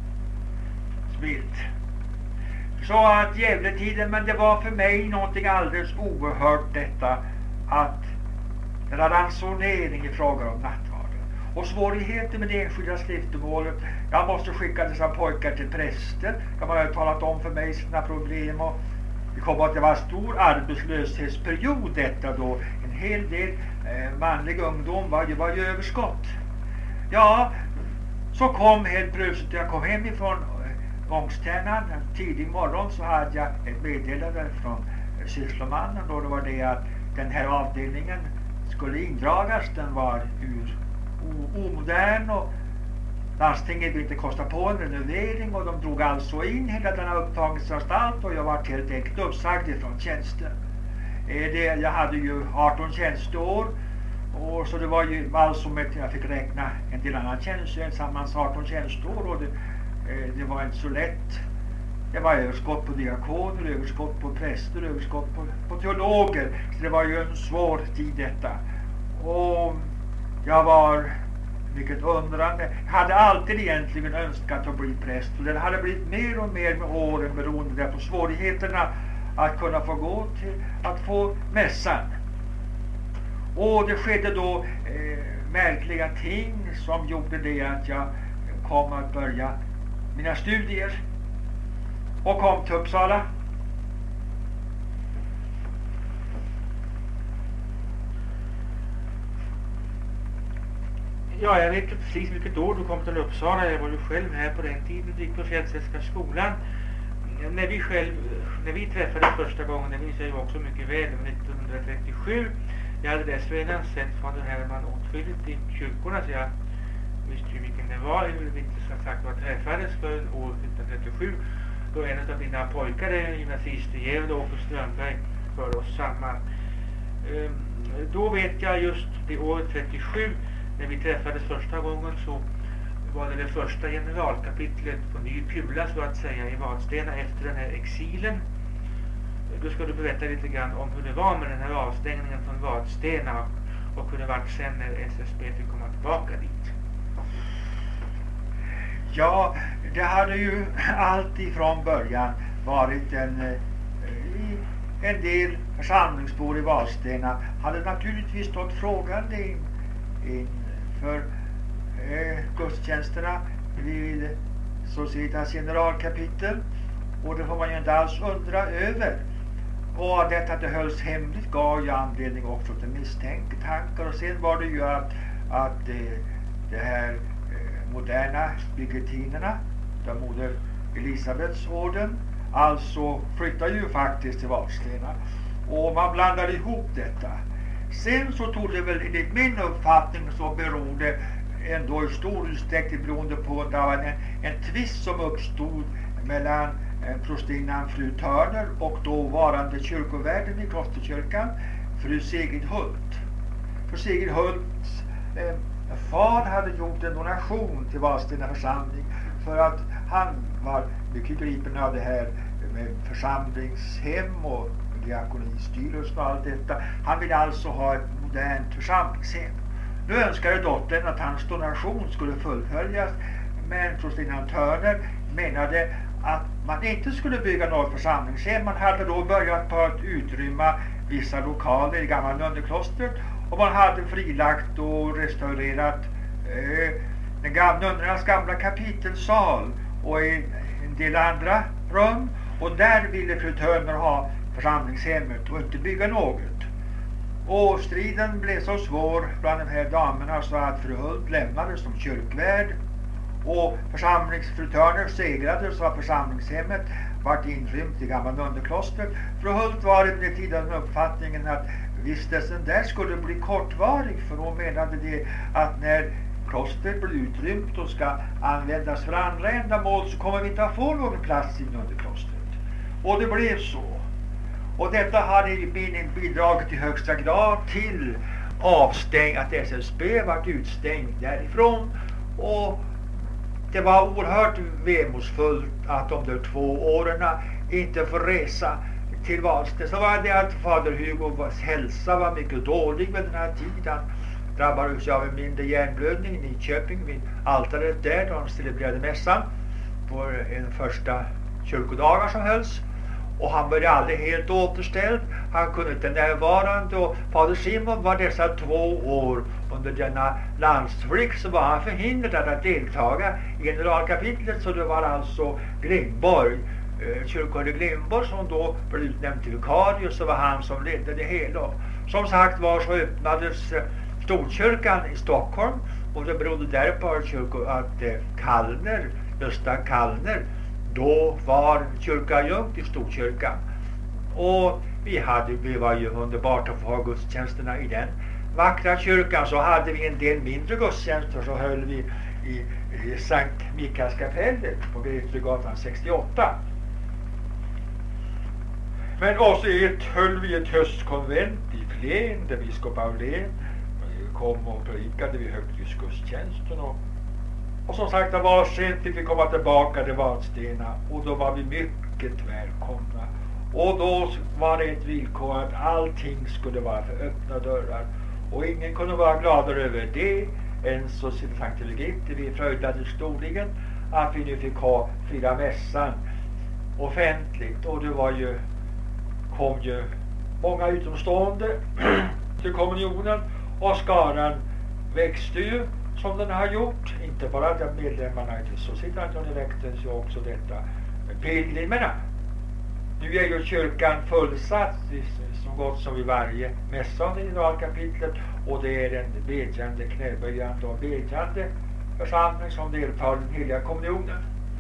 Speaker 2: bild. Så att Gävletiden, men det var för mig någonting alldeles oerhört detta att den här ransonering i fråga om nattvarden och svårigheter med det enskilda skriftemålet. Jag måste skicka dessa pojkar till präster. De har talat om för mig sina problem och det kom att det var en stor arbetslöshetsperiod detta då. En hel del manlig ungdom var ju överskott. Ja, så kom helt plötsligt, jag kom hem ifrån Ångstärnan en tidig morgon så hade jag ett meddelande från sysslomannen då det var det att den här avdelningen skulle indragas, den var omodern och landstinget ville inte kosta på en renovering och de drog alltså in hela denna upptagningsanstalt och jag var helt enkelt uppsagd ifrån tjänsten. Jag hade ju 18 tjänsteår och så det var ju alltså jag fick räkna en del annan tjänst, tillsammans 18 tjänsteår och det var inte så lätt Det var överskott på diakoner, överskott på präster, överskott på teologer. Så det var ju en svår tid detta. Och jag var mycket undrande. Jag hade alltid egentligen önskat att bli präst. Och det hade blivit mer och mer med åren beroende på svårigheterna att kunna få gå till att få mässan. Och det skedde då märkliga ting som gjorde det att jag kom att börja mina studier och kom till Uppsala.
Speaker 1: Ja, jag vet inte precis vilket år du kom till Uppsala. Jag var ju själv här på den tiden, gick på Fjällsällska skolan. När vi träffades första gången, det minns jag ju också mycket väl, 1937. Jag hade dessförinnan sett fader Herman åtskilligt i kyrkorna, så jag visste ju vilken det var. Jag ville inte som sagt vad träffades för år 1937, då en av dina pojkar, gymnasist i Gävle, Åke Strömberg, för oss samman. Då vet jag just det året 37, när vi träffades första gången, så var det första generalkapitlet på ny kula så att säga i Vadstena efter den här exilen. Då ska du berätta lite grann om hur det var med den här avstängningen från Vadstena och hur det var sen när SSB fick komma tillbaka dit.
Speaker 2: Ja, det hade ju allt ifrån början varit en del församlingsbor i Vadstena hade naturligtvis stått frågande inför gudstjänsterna vid Societas generalkapitel, och det får man ju inte alls undra över. Och detta att det hölls hemligt gav ju anledning också till misstankar. Och sen var det ju att det här moderna bigetinerna, de moder Elisabeths orden, alltså flyttade ju faktiskt till Vadstena. Och man blandade ihop detta. Sen så tog det väl enligt min uppfattning så berodde ändå i stor utsträckning beroende på en tvist som uppstod mellan prostinnan fru Törner och dåvarande kyrkovärden i klosterkyrkan, fru Sigrid Hult. Fru Sigrid Hults far hade gjort en donation till Vadstena församling för att han var mycket gripen av det här med församlingshem och diakonistyrelsen och allt detta. Han ville alltså ha ett modernt församlingshem. Nu önskade dottern att hans donation skulle fullföljas, men prostinnan Törner menade att man inte skulle bygga något församlingshem. Man hade då börjat på att utrymma vissa lokaler i gamla nunneklostret, och man hade frilagt och restaurerat nunnornas gamla kapitelsal och en del andra rum, och där ville fru Törner ha församlingshemmet och inte bygga något. Och striden blev så svår bland de här damerna så att fru Hult lämnades som kyrkvärd, och fru Törner segrade så att församlingshemmet vart inrymt i gamla nunneklostret. Fru Hult var i den tiden uppfattningen att vistelsen där skulle bli kortvarig, för hon menade det att när klostret blir utrymt och ska användas för andra ändamål så kommer vi inte att få någon plats i nunneklostret. Och det blev så. Och detta hade bidragit i högsta grad till att SSB var utstängd därifrån, och det var oerhört vemodsfullt att de där 2 åren inte får resa till Vadstena. Så var det att fader Hugos hälsa var mycket dålig vid den här tiden. Han drabbades av en mindre hjärnblödning i Nyköping vid altaret där de celebrerade mässan på en första kyrkodagar som hölls. Och han var aldrig helt återställd. Han kunde inte närvarande, och fader Simon var dessa 2 år under denna landsflykt, så var han förhindrad att deltaga i generalkapitlet. Så det var alltså Grimborg, kyrkoherde Grimborg, som då blev utnämnd till vikarie, så var han som ledde det hela. Som sagt var så öppnades Storkyrkan i Stockholm, och det berodde därpå att Kallner, Gösta Kallner, då var kyrkoadjunkt i Storkyrkan. Och vi var ju underbart att få ha gudstjänsterna i den vackra kyrkan. Så hade vi en del mindre gudstjänster, så höll vi i Sankt Mikaelskapellet på Gretregatan 68. Men också höll vi ett höstkonvent i Flen, där biskop Aulén kom och predikade vid högtidsgudstjänsten. Och som sagt, det var sent fick vi komma tillbaka till Vadstena, och då var vi mycket välkomna. Och då var det ett villkor att allting skulle vara för öppna dörrar. Och ingen kunde vara gladare över det än så Sankt Birgitte. Vi fröjdade storligen att vi nu fick fira mässan offentligt. Och det kom ju många utomstående till kommunionen. Och skaran växte ju som den har gjort. Inte bara att medlemmarna inte så sitter att det väcktes ju också detta pilgrimerna. Nu är ju kyrkan fullsatt som gott som i varje mässa i generalkapitlet, och det är en bedjande, knäböjande och bedjande församling som deltar i den heliga kommunionen.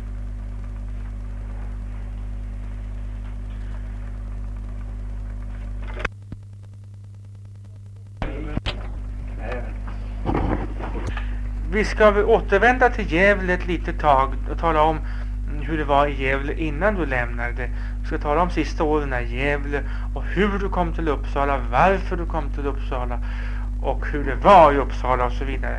Speaker 1: Vi ska återvända till Gävle ett litet tag och tala om hur det var i Gävle innan du lämnade. Vi ska tala om sista åren i Gävle och hur du kom till Uppsala, varför du kom till Uppsala och hur det var i Uppsala och så vidare.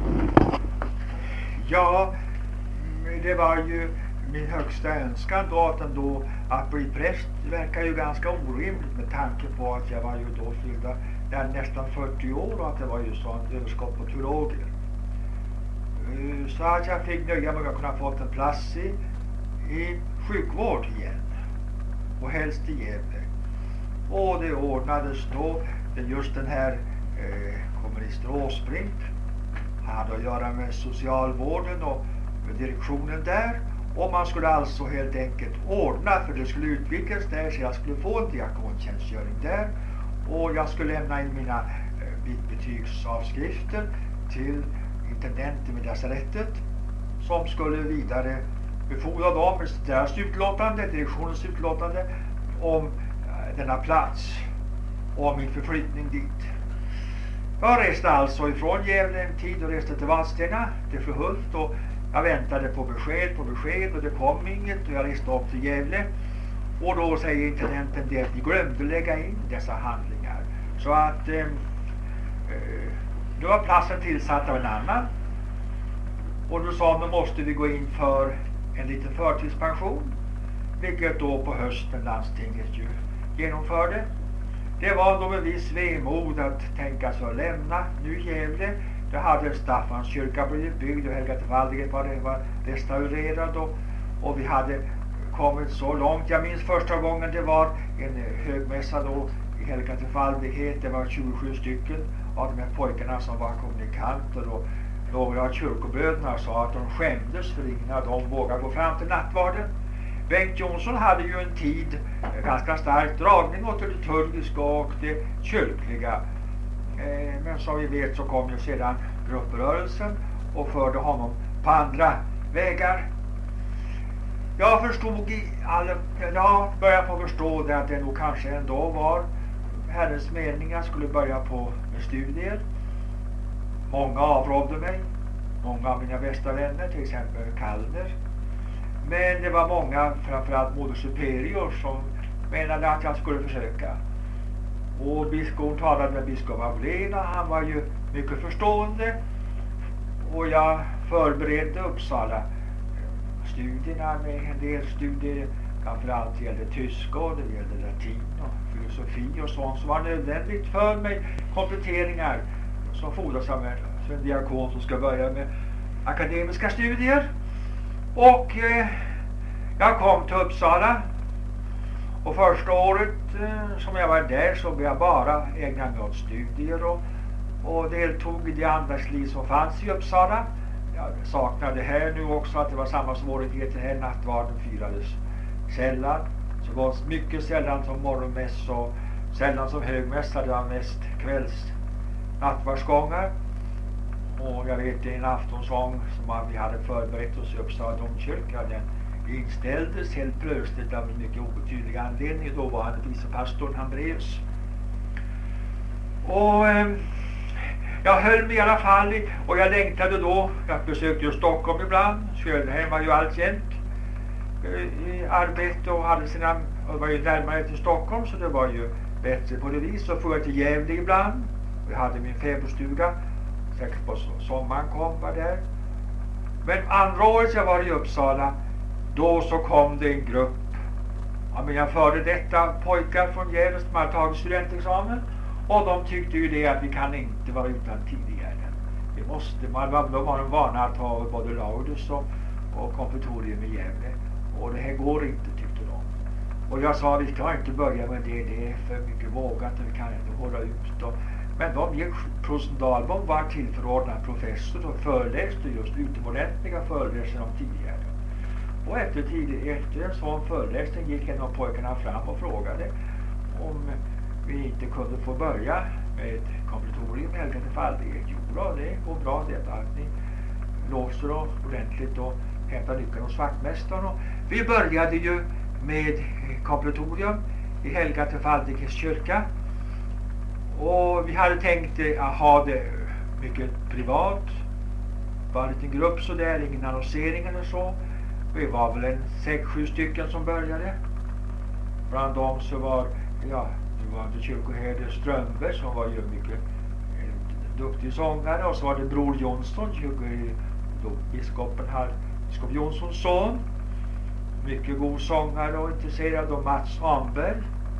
Speaker 2: Ja, det var ju min högsta önskan då att bli präst. Det verkar ju ganska orimligt med tanke på att jag var ju då fyllda där nästan 40 år och att det var ju sånt överskott på teologer. Så att jag fick nöja mig att kunna få en plats i sjukvård igen. Och helst i Gävle. Och det ordnades då just den här komminister Åsbrink. Han hade att göra med socialvården och med direktionen där. Och man skulle alltså helt enkelt ordna, för det skulle utvidgas där, så jag skulle få en diakontjänstgöring där. Och jag skulle lämna in mina betygsavskrifter till intendenten med lasarettet, som skulle vidare befordra dem med deras utlåtande, direktionens utlåtande om denna plats och om min förflyttning dit. Jag reste alltså ifrån Gävle en tid och reste till Vadstena, till fru Hult, och jag väntade på besked och det kom inget, och jag reste upp till Gävle. Och då säger intendenten det att vi glömde lägga in dessa handlingar. Så att då var platsen tillsatt av en annan. Och då sa då måste vi gå in för en liten förtidspension. Vilket då på hösten landstinget ju genomförde. Det var då med viss vemod att tänka sig att lämna nu Gävle. Det hade Staffans kyrka blivit byggd och Helga till Valdige var restaurerad. Och vi hade kommit så långt. Jag minns första gången det var en högmässa då i Helga till Valdige. Det var 27 stycken av de här pojkarna som var kommunikanter, och några av kyrkoböderna sa att de skämdes för ingen av dem vågade gå fram till nattvarden. Bengt Jonsson hade ju en tid ganska stark dragning åt det liturgiska och det kyrkliga. Men som vi vet så kom ju sedan grupprörelsen och förde honom på andra vägar. Jag började få förstå det att det nog kanske ändå var Herrens mening att skulle börja på med studier. Många avrådde mig. Många av mina bästa vänner, till exempel Kalmer. Men det var många, framförallt moder superior, som menade att jag skulle försöka. Och biskopen talade med biskop Avlena. Han var ju mycket förstående. Och jag förberedde Uppsala studierna med en del studier. Framförallt gällde tyska och det gällde latin och filosofi och sånt som var nödvändigt för mig. Kompletteringar som fordras av en diakon som ska börja med akademiska studier. Och jag kom till Uppsala. Och första året som jag var där så blev jag bara ägna mig åt studier och deltog i det andagsliv som fanns i Uppsala. Jag saknade här nu också att det var samma svårigheter här. Nattvarden firades sällan. Så gott mycket sällan som morgonmäss och sällan som högmässa. Det var mest kvälls nattvardsgångar. Och jag vet en aftonsång som vi hade förberett oss i Uppsala domkyrka. Den inställdes helt plötsligt av en mycket obetydlig anledning. Då var han vicepastorn Andreas. Och jag höll mig i alla fall och jag längtade då. Jag besökte ju Stockholm ibland. Sjölhem var ju alltjämt i arbete och var ju närmare till Stockholm, så det var ju bättre på det vis. Så får jag till Gävle ibland. Jag hade min fäbodstuga. Säkert på sommaren kom var där. Men andra året jag var i Uppsala, då så kom det en grupp av mina före detta pojkar från Gävle som hade tagit studentexamen. Och de tyckte ju det att vi kan inte vara utan tidigare. Vi måste, de var vana att ha både Laudus och konfitorium i Gävle. Och det här går inte, tyckte de. Och jag sa, vi ska inte börja med det är för mycket vågat och vi kan inte hålla ut. Men de gick, Prosten Dahlbom var tillförordnad professor och föreläste just utomordentliga föreläsningar om tidigare. Och efter en sån föreläsning gick en av pojkarna fram och frågade om vi inte kunde få börja med ett konfitorium med helgat faldighet. Jo då, det går bra det att ni låser dem ordentligt och hämtar nyckeln hos vaktmästaren. Och vi började ju med konfitorium i Helga Trefaldighets kyrka. Och vi hade tänkt att ha det mycket privat. Bara en liten grupp så där, ingen annonsering eller så. Vi var väl en 6-7 stycken som började. Bland dem så var, det var kyrkoherde Strömberg som var ju mycket duktig sångare. Och så var det Bror Jonsson, biskop Jonssons son. Mycket god sångare och intresserad, och Mats Amberg.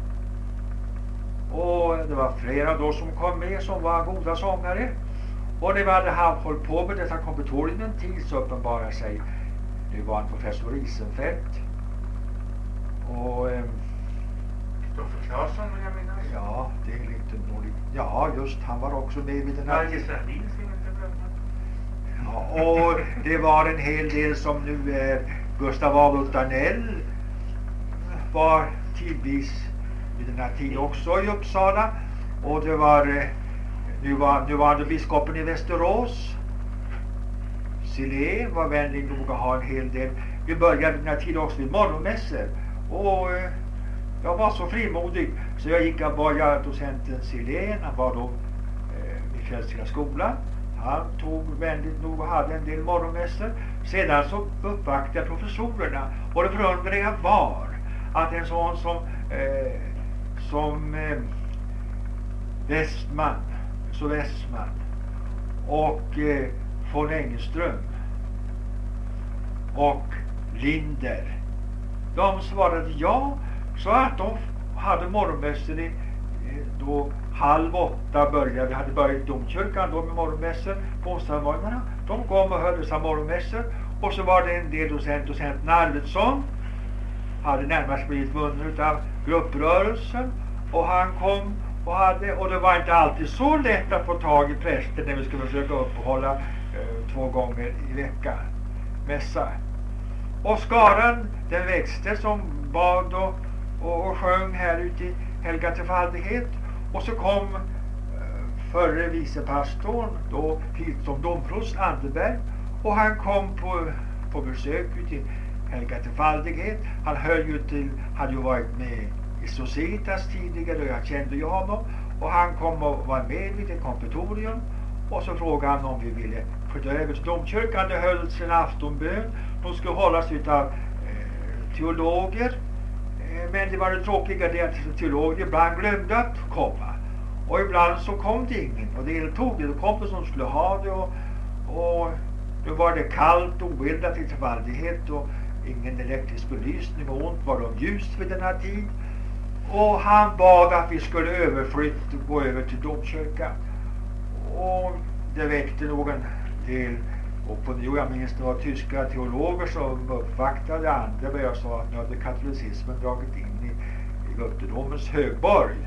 Speaker 2: Och det var flera då som kom med som var goda sångare. Och när vi hade hållit på med detta konfitorium en tid så uppenbarade sig, det var en professor Risenfeldt. Och
Speaker 1: Kristoffer Claesson vill jag minnas.
Speaker 2: ja, det är lite nog. Ja, just han var också med vid den här. Ja, och det var en hel del som nu är Gustav Adolf Danell var tidvis vid den här tiden också i Uppsala. Och det var nuvarande biskopen i Västerås, Silé, var vänlig nog att ha en hel del. Vi började den här tiden också vid morgonmässor. Och jag var så frimodig så jag gick och började docenten Silén. Han var då vid Fjällstilla skolan. Han tog vänligt nog och hade en del morgonmässor. Sedan så uppvaktade professorerna. Och det förundriga var att en sån som Westman och von Engelström och Linder, de svarade ja, så att de hade morgonmässan då 7:30 började. Vi hade börjat i domkyrkan då med morgonmässor på onsdagsmorgnarna. De kom och höll dessa morgonmässor. Och så var det en del docenten Arvidsson. Hade närmast blivit vunnen av grupprörelsen. Och han kom och det var inte alltid så lätt att få tag i prästen när vi skulle försöka uppehålla 2 gånger i veckan mässa. Och skaran den växte som bad och sjöng här ute i Helga Trefaldighet. Och så kom förre vicepastorn då hit som domprost Anderberg, och han kom på besök ute i Helga Trefaldighet. Han hade ju varit med i Societas tidigare och jag kände ju honom, och han kom och var med vid ett konfitorium. Och så frågade han om vi ville flytta över till domkyrkan. Det hölls en aftonbön. De skulle hållas utav teologer. Men det var det tråkiga, det att teologer ibland glömde att komma. Och ibland så kom det ingen och deltog det. Då kom det som skulle ha det, och nu var det kallt och obildat i Trefaldighet och ingen elektrisk belysning, och ont var de ljust vid den här tid. Och han bad att vi skulle gå över till domkyrkan. Och det väckte nog en del opinion. Jag minns det var tyska teologer som uppvaktade andra och sa att nu hade katolicismen dragit in i lutherdomens högborg.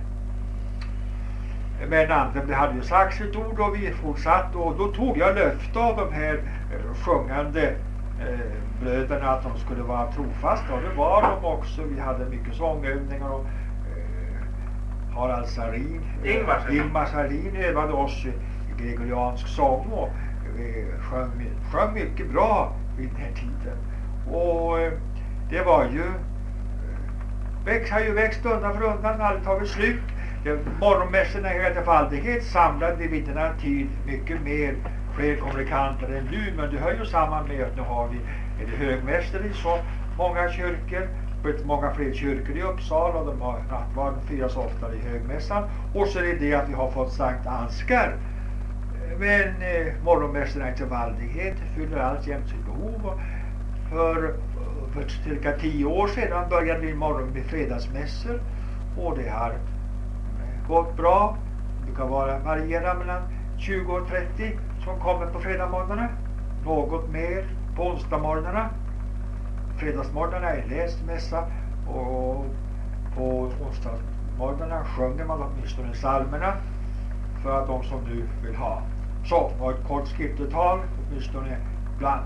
Speaker 2: Men andra hade ju sagt sitt ord och vi fortsatte, och då tog jag löfte av de här sjungande bröderna att de skulle vara trofasta, och det var de också. Vi hade mycket sångövningar och Harald Sarin, Ingmar Sarin övade oss i gregoriansk sång och sjöng mycket bra vid den här tiden. Och det var ju har ju växt undan för undan, aldrig tagit slut. Morgonmässorna i Trefaldighet samlade vid den här tid mycket fler kommunikanter än nu, men det hör ju samman med att nu har vi högmästare i så många kyrkor, många fler kyrkor i Uppsala, och de har nattvarden firas ofta i högmässan, och så är det att vi har fått Sankt Ansgar. Men morgonmässorna i Trefaldighet fyller alltjämt sitt behov för För cirka 10 år sedan började vi imorgon med fredagsmässor och det har gått bra. Det kan variera mellan 20 och 30 som kommer på fredagsmorgnarna. Något mer på onsdagsmorgnarna. Fredagsmorgnarna är läsmässa och på onsdagsmorgnarna sjunger man åtminstone psalmerna för att de som nu vill ha. Så, och ett kort skriftetal åtminstone ibland.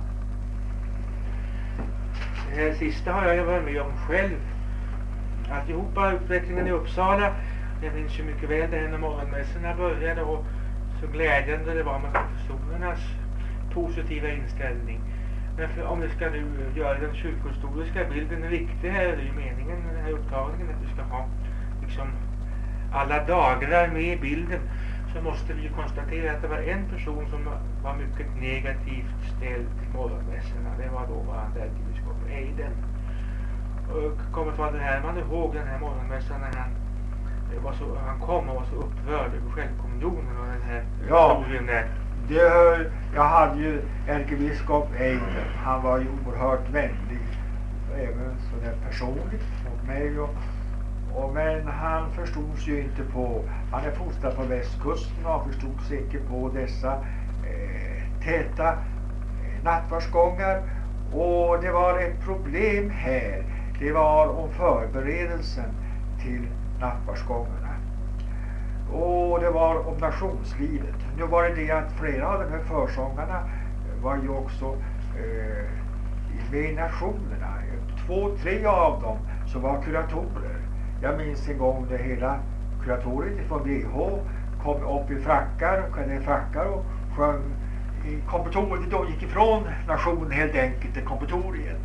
Speaker 1: Det här sista har jag ju varit med om själv. Alltihopa utvecklingen i Uppsala. Jag minns ju mycket väl det här när morgonmässorna började och så glädjande det var med professorernas positiva inställning. Men om vi ska nu göra den kyrkohistoriska bilden riktig här, det är ju meningen med den här upptagningen att vi ska ha liksom alla dagrar med i bilden, så måste vi ju konstatera att det var en person som var mycket negativt ställd till morgonmässorna. Det var då ärkebiskop Eiden. Och kommer fader Herman ihåg den här morgonmässan när han kom och var så upprörd över självkommunionen och den här historien där.
Speaker 2: Jag hade ju ärkebiskop Eiden. Han var ju oerhört vänlig, även sådär personligt mot mig. Men han förstod sig ju inte på, han är fostrad på västkusten och förstod säkert på dessa täta nattvardsgångar. Och det var ett problem här. Det var om förberedelsen till nattvardsgångarna. Och det var om nationslivet. Nu var det att flera av de här försångarna var ju också med i nationerna. 2-3 av dem så var kuratorer. Jag minns en gång det hela kuratoriet från DH kom upp i frackar och sjöng i kompetoriet. Då gick ifrån nationen helt enkelt till kompetoriet.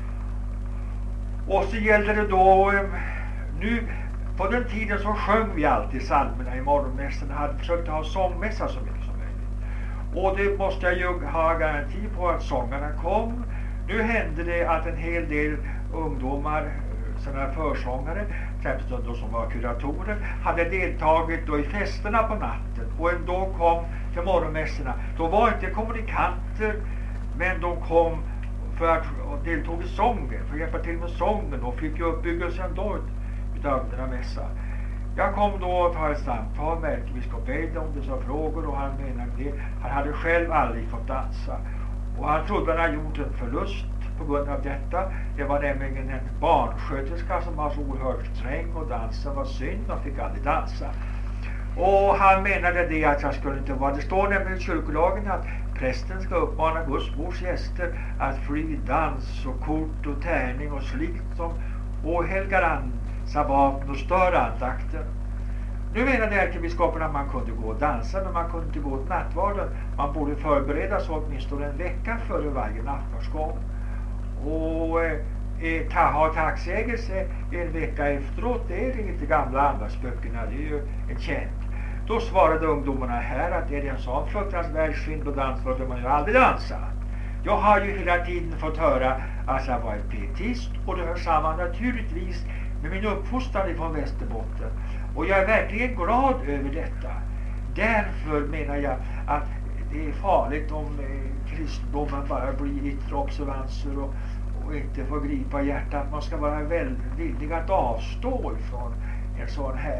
Speaker 2: Och så gällde det då nu på den tiden så sjöng vi alltid psalmerna i morgonmässan. Hade försökt ha sångmässa så mycket som möjligt. Och det måste jag ju ha garanti på att sångarna kom. Nu hände det att en hel del ungdomar, sådana försångare, främst då som var kuratorer, hade deltagit då i festerna på natten och ändå kom till morgonmässorna. Då var inte kommunikanter, men de kom för att deltog i sången, för att hjälpa till med sången och fick ju uppbyggelsen då utav den här mässan. Jag kom då att ha ett samtal med ärkebiskop Eiden om dessa frågor och han menade det. Han hade själv aldrig fått dansa och han trodde han hade gjort en förlust på grund av detta. Det var nämligen en barnsköterska som var så oerhört sträng och dansen var synd och fick aldrig dansa. Och han menade det att jag skulle inte vara. Det står nämligen i kyrkolagen att prästen ska uppmana Guds mors gäster att fri dans och kort och tärning och slikt som åhelgar sabbaten och större andakten. Nu menade ärkebiskopen att man kunde gå och dansa, men man kunde inte gå till nattvarden. Man borde förbereda sig åtminstone en vecka före varje nattvardsgång. Och ha tacksägelse en vecka efteråt, det är inte gamla andaktsböckerna, det är ju ett känt. Då svarade ungdomarna här att är det en sån fruktansvärd synd och dans får man ju aldrig dansa. Jag har ju hela tiden fått höra att jag var en pietist och det hör samman naturligtvis med min uppfostran från Västerbotten. Och jag är verkligen glad över detta. Därför menar jag att det är farligt om kristendomen bara blir yttre observanser och inte får gripa hjärtat. Man ska vara väldigt villig att avstå ifrån en sån här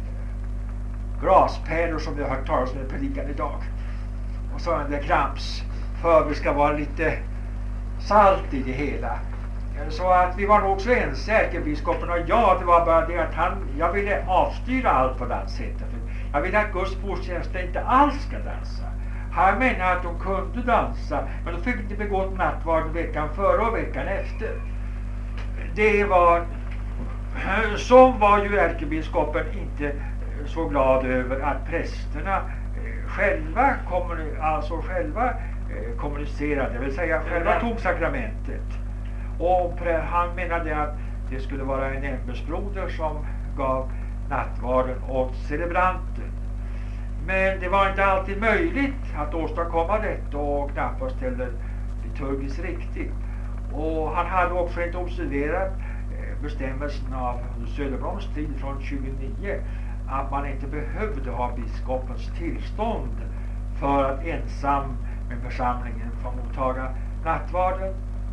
Speaker 2: graspärlor som vi har hört talas om i predikan idag. Och så en där krams. För vi ska vara lite salt i det hela. Så att vi var nog så ense, ärkebiskopen och jag. Det var bara det att jag ville avstyra allt på det sättet. Jag ville att Guds borstjänster inte alls ska dansa. Han menar att de kunde dansa, men de fick inte begå nattvarden veckan före och veckan efter. Det var, som var ju ärkebiskopen inte så glad över att prästerna själva kommunicerade, det vill säga själva tog sakramentet. Och han menade att det skulle vara en ämbetsbroder som gav nattvarden åt celebranten. Men det var inte alltid möjligt att åstadkomma detta och knappast heller liturgiskt riktigt. Och han hade också inte observerat bestämmelsen av Söderbroms tid från 29 att man inte behövde ha biskopens tillstånd för att ensam med församlingen få mottaga nattvarden.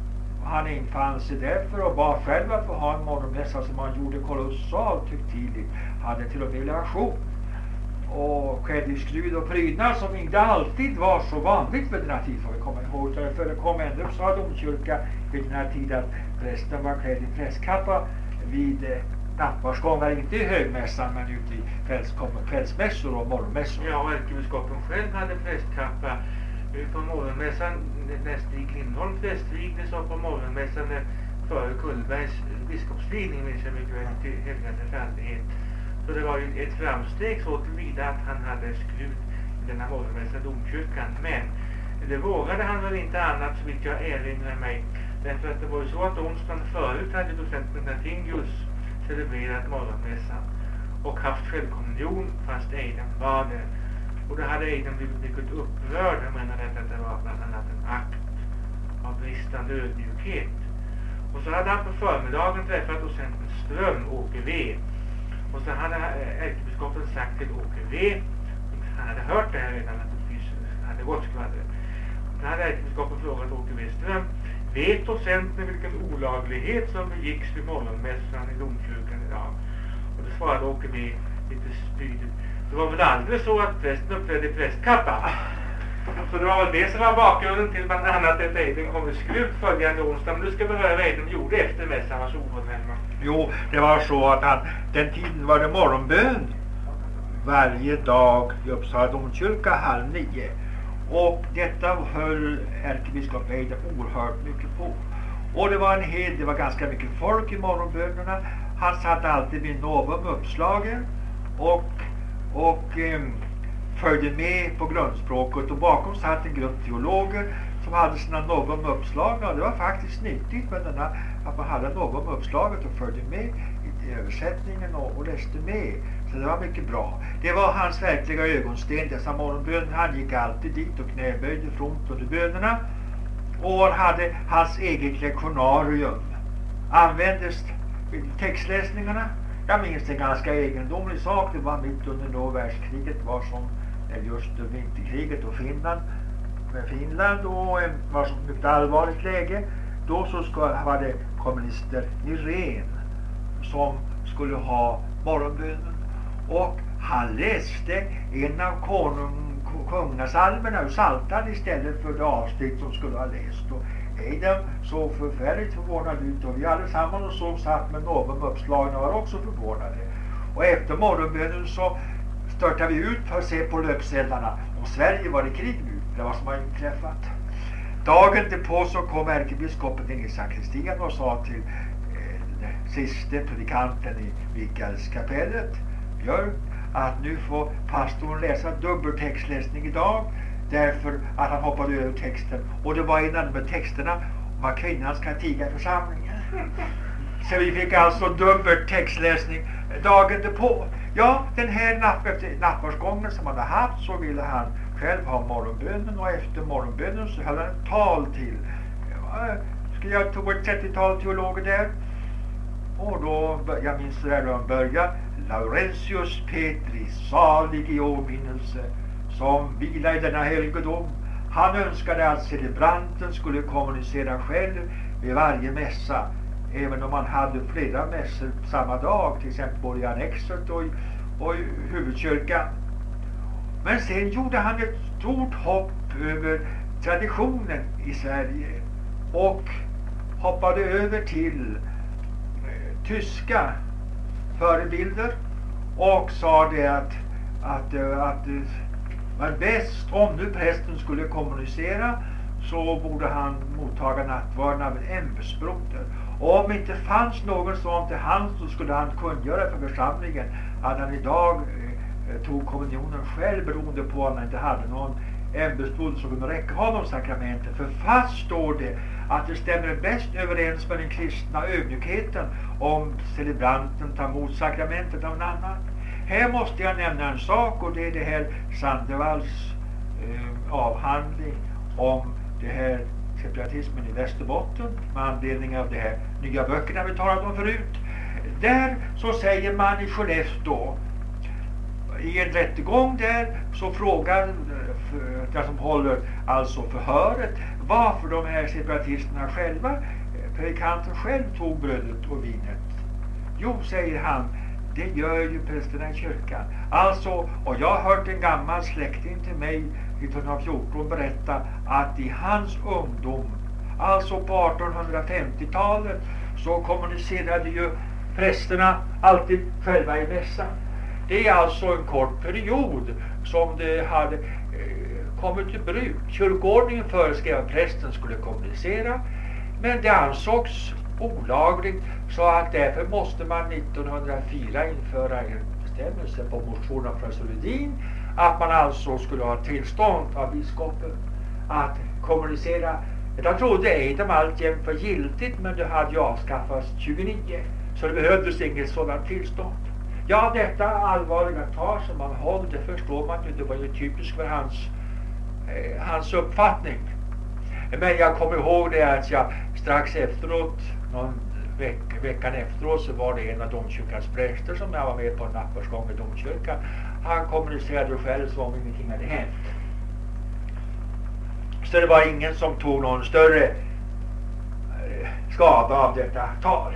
Speaker 2: han infann sig därför och bad själv att få ha en morgonmässa som han gjorde kolossalt högtidligt. Hade till och med relation och klädd i skrud och prydnad som inte alltid var så vanligt vid den här tiden. Vi kommer ihåg det förekom ändå i Uppsala domkyrka vid den här tiden att prästen var klädd i prästkappa vid nattvardsgångar, inte i högmässan men ute i kvällsmässor och morgonmässor.
Speaker 1: Ja, och ärkebiskopen själv hade prästkappa på morgonmässan när Stig Lindholm prästvigdes och på morgonmässan före Kullbergs biskopsvigning, minns jag mycket väl, till helga trefaldighet. Så det var ju ett framsteg så tillvida att han hade skrud i denna morgonmässa domkyrkan. Men det vågade han väl inte annat så vitt jag erinrar mig. Därför att det var ju så att onsdagen förut hade docent Natingius celebrerat morgonmässan och haft självkommunion fast Eidem var det. Och då hade Eidem blivit mycket upprörd. Jag menar att det var bland annat en akt av bristande ödmjukhet. Och så hade han på förmiddagen träffat docenten Ström, Åke V. Och så hade ärkebiskopen sagt till Åke V. Han hade hört det här redan naturligtvis. Hade gått skvallre. Då hade ärkebiskopen frågat Åke V. Ström. Vet docenten vilken olaglighet som begicks vid morgonmässan i domkyrkan idag? Och då svarade Åke V. lite spydigt. Det var väl aldrig så att prästen uppträdde i prästkappa. Så det var väl det som var bakgrunden till bland annat att Eidem kom i skrud följande onsdag. Men du ska behöva vad Eidem gjorde efter mässan, var så oförnämma.
Speaker 2: Jo, det var så att den tiden var det morgonbön varje dag i Uppsala domkyrka 8:30. Och detta höll ärkebiskop Eidem oerhört mycket på. Och det var ganska mycket folk i morgonbönerna. Han satt alltid vid novum uppslagen och följde med på grundspråket, och bakom satt en grupp teologer som hade sina novum uppslagna, och det var faktiskt nyttigt med att man hade novum uppslaget och följde med i översättningen och läste med. Så det var mycket bra. Det var hans verkliga ögonsten, dessa morgonböner. Han gick alltid dit och knäböjde fromt under bönerna, och hade hans eget lektionarium. Användes vid textläsningarna. Jag minns en ganska egendomlig sak. Det var mitt under då världskriget var som just vinterkriget och Finland och var som mycket allvarligt läge. Då så var det kommunister i Ren som skulle ha morgonbönen, och han läste en av kungasalmerna ur Psaltaren istället för det avsnitt som skulle ha läst. Och Eidem såg förfärligt förvånad ut, och vi allesammans som satt med novum uppslagna var också förvånade. Och efter morgonbönen så störtade vi ut för att se på löpsedlarna om Sverige var i krig nu. Det var som har inträffat. Dagen därpå så kom ärkebiskopen in i sakristian och sa till den siste predikanten i Mikaelskapellet, Björk, att nu får pastorn läsa dubbeltextläsning idag, därför att han hoppade över texten. Och det var innan med texterna om att kvinnan ska tiga i församlingen. Så vi fick alltså dubbeltextläsning dagen därpå. Ja, den här nattvardsgången som han hade haft, så ville han själv ha morgonbönen, och efter morgonbönen så höll han ett tal till. Jag tog ett 30-tal teologer där. Och då, jag minns det där de började, Laurentius Petri, salig i åminnelse, som vilar i denna helgedom. Han önskade att celebranten skulle kommunicera själv vid varje mässa, även om man hade flera mässor samma dag, till exempel både i annexet och i huvudkyrkan. Men sen gjorde han ett stort hopp över traditionen i Sverige och hoppade över till tyska förebilder och sa det att det var bäst om nu prästen skulle kommunicera, så borde han mottaga nattvarden av en ämbetsbroder. Och om inte fanns någon sån till hand, så skulle han kungöra för församlingen att han idag tog kommunionen själv, beroende på att han inte hade någon ämbetsbroder som kunde räcka honom sakramentet. För fast står det att det stämmer bäst överens med den kristna ödmjukheten om celebranten tar emot sakramentet av en annan. Här måste jag nämna en sak, och det är det här Sandevalls avhandling om det här separatismen i Västerbotten med anledning av de här nya böckerna vi talat om förut. Där så säger man i Skellefteå, i en rättegång där, så frågar den som håller alltså förhöret varför de här separatisterna själva predikanten själv tog brödet och vinet? Jo, säger han, det gör ju prästerna i kyrkan. Alltså, och jag har hört en gammal släkting till mig 1914 berätta att i hans ungdom, alltså på 1850-talet, så kommunicerade ju prästerna alltid själva i mässan. Det är alltså en kort period som det hade kommit till bruk. Kyrkoordningen föreskrev att prästen skulle kommunicera, men det ansågs olagligt, så att därför måste man 1904 införa en bestämmelse på motion av professor Ledin att man alltså skulle ha tillstånd av biskopen att kommunicera. Jag trodde ej de alltjämt var giltigt, men det hade ju avskaffats 29, så det behövdes inget sådant tillstånd. Ja, detta allvarliga tal som man håller, det förstår man ju, det var ju typiskt för hans uppfattning. Men jag kommer ihåg det att jag strax efteråt, någon veckan efteråt, så var det en av domkyrkans präster som jag var med på en nattvardsgång i domkyrkan. Han kommunicerade själv som om ingenting hade hänt. Så det var ingen som tog någon större skada av detta tal.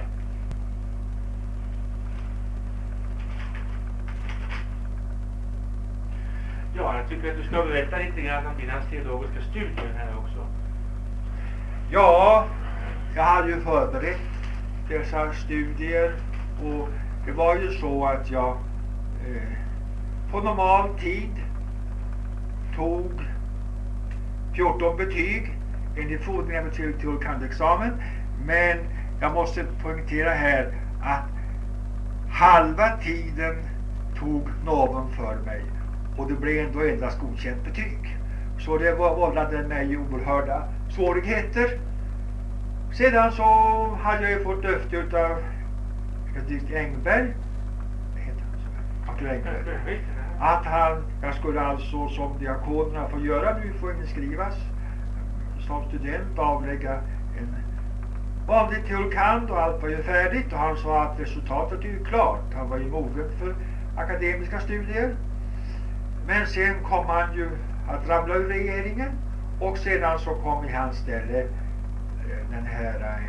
Speaker 1: Ja, jag tycker att du ska berätta lite grann om dina teologiska studier här också.
Speaker 2: Ja, jag hade ju förberett dessa studier, och det var ju så att jag på normal tid tog 14 betyg enligt fordringar med teologisk examen, men jag måste poängtera här att halva tiden tog någon för mig, och det blev ändå endast godkänt betyg. Så det vållade mig oerhörda svårigheter. Sedan så hade jag ju fått löfte utav Engberg, att jag skulle alltså som diakonerna får göra nu, få inskrivas som student, avlägga en vanlig teologkand, och allt var ju färdigt, och han sa att resultatet är ju klart. Han var ju mogen för akademiska studier. Men sen kom han ju att ramla ur regeringen, och sedan så kom i hans ställe den här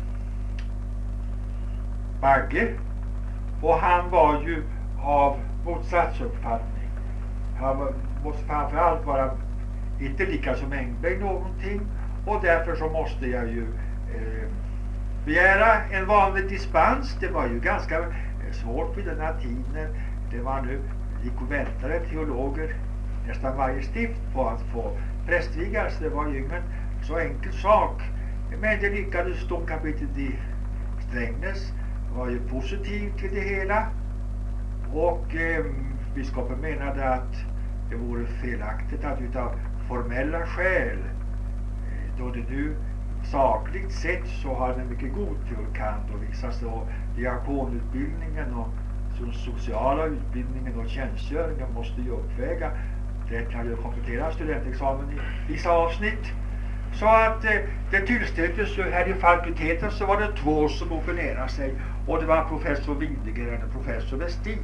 Speaker 2: Bagge, och han var ju av motsatsuppfattning. Han måste framförallt vara inte lika som Engberg någonting, och därför så måste jag ju begära en vanlig dispens. Det var ju ganska svårt vid den här tiden. Det var nu gick och väntade teologer nästan varje stift på att få prästvigas. Det var ju ingen så enkel sak. Men det lyckades. Domkapitlet i Strängnäs var ju positiv till det hela, och biskopen menade att det vore felaktigt att utav formella skäl, då det nu sakligt sett så har en mycket god teologkand, och visar så diakonutbildningen och sociala utbildningen och tjänstgöringen måste ju uppväga. Det kan ju komplettera studentexamen i vissa avsnitt. Så att det tillstyrktes ju här i fakulteten, så var det 2 som opponerade sig, och det var professor Widegren och professor Westin.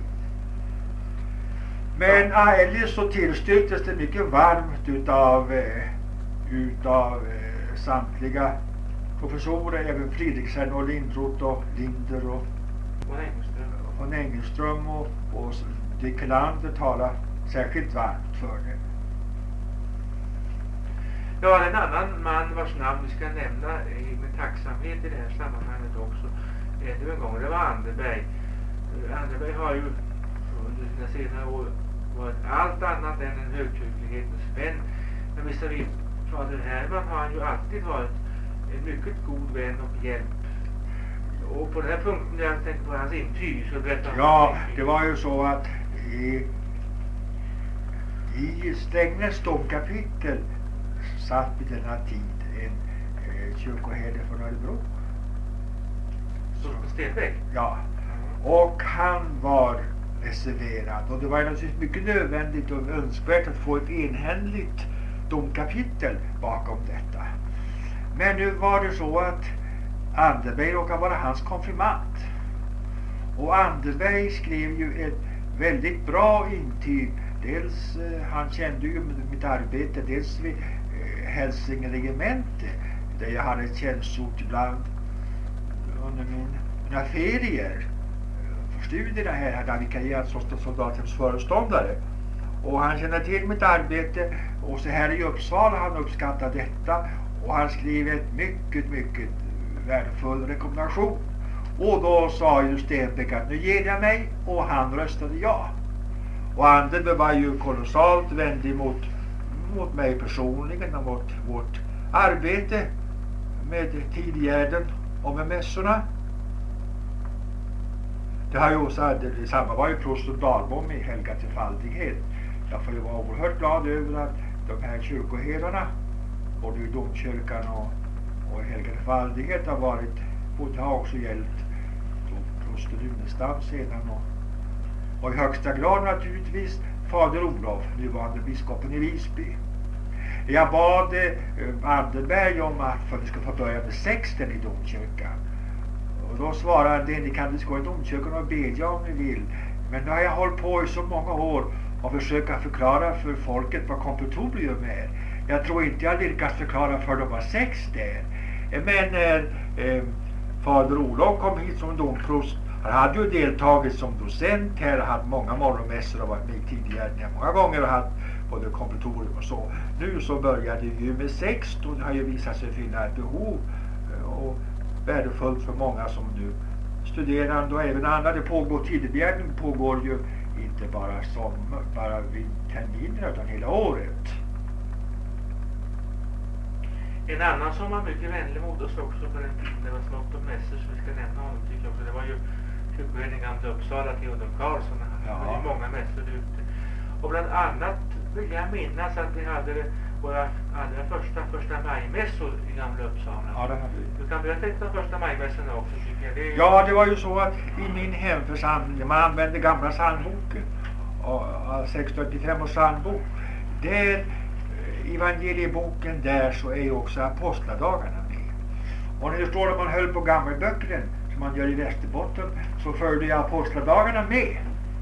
Speaker 2: Men eljest så tillstyrktes det mycket varmt utav samtliga professorer, även Fridriksen och Lindroth och Linder och von Engelström och Dick Lander talar särskilt varmt för det.
Speaker 1: Ja, en annan man vars namn vi ska nämna med tacksamhet i det här sammanhanget också, det en gång, det var Anderberg. Anderberg har ju under sina senare år varit allt annat än en högkyrklighetens vän, men visst vi fader Herman har han ju alltid varit en mycket god vän och hjälp. Och på den här punkten jag tänkte på hans intyg, så berättar.
Speaker 2: Ja, det var ju så att i Strängnäs domkapitel satt vid denna tid en kyrkoherde från Örebro.
Speaker 1: Så på Stenbeck?
Speaker 2: Ja, och han var reserverad, och det var naturligtvis mycket nödvändigt och önskvärt att få ett enhälligt domkapitel bakom detta. Men nu var det så att Anderberg råkade vara hans konfirmant, och Anderberg skrev ju ett väldigt bra intyg. Dels han kände ju mitt arbete, dels vid Hälsingeregemente där jag hade ett tjänstort ibland, under mina ferier för studierna här hade han vikarierat som soldatens föreståndare. Och han känner till mitt arbete och så här i Uppsala han uppskattar detta och han skrev ett mycket värdefull rekommendation. Och då sa ju Stenbeck att nu ger jag mig och han röstade ja. Och Anderberg var ju kolossalt vänlig mot mig personligen och mot vårt arbete med Tidgärden och med mässorna. Det har ju också, detsamma var ju prosten Dahlbom i Helga Trefaldighet. Jag får ju vara oerhört glad över att de här kyrkoherdarna, både i domkyrkan och i Helga Trefaldighet har varit, och det har också gällt prosten Runestam sedan och i högsta grad naturligtvis fader Olof, nuvarande biskopen i Visby. Jag bad Anderberg om att vi ska få börja med 16 i domkyrkan. Och då svarade det, ni kan gå i domkyrkan och bedja om ni vill. Men nu har jag hållit på i så många år och försöka förklara för folket vad kompetorium är. Jag tror inte jag lyckas förklara för dem vad 6 är. Men när fader Olof kom hit som domprost, han hade ju deltagit som docent här och haft många morgonmässor och varit med tidigare många gånger och haft både kompetorium och så. Nu så började ju med 6 och det har ju visat sig finna ett behov och värdefullt för många som nu studerande och även andra. Det pågår tidigare, pågår ju inte bara vid terminer utan hela året.
Speaker 1: En annan som var mycket vänlig mot oss också på den tiden, det var Slott och Mässor, så vi ska nämna honom tycker jag också. Det var ju kyrkoherden i Gamla Uppsala, Theodor Karlsson. Det var ju många mässor ute. Och bland annat vill jag minnas att vi hade våra allra första majmässor i Gamla Uppsala.
Speaker 2: Ja, det hade vi.
Speaker 1: Du kan berätta lite om första majmässorna också tycker jag.
Speaker 2: Ja, det var ju så att i min hemförsamling, man använde gamla sandboken, 1685 års sandbok. Där evangelieboken där så är ju också apostladagarna med. Och när det står att man höll på gammelböckerna som man gör i Västerbotten så följde jag apostladagarna med.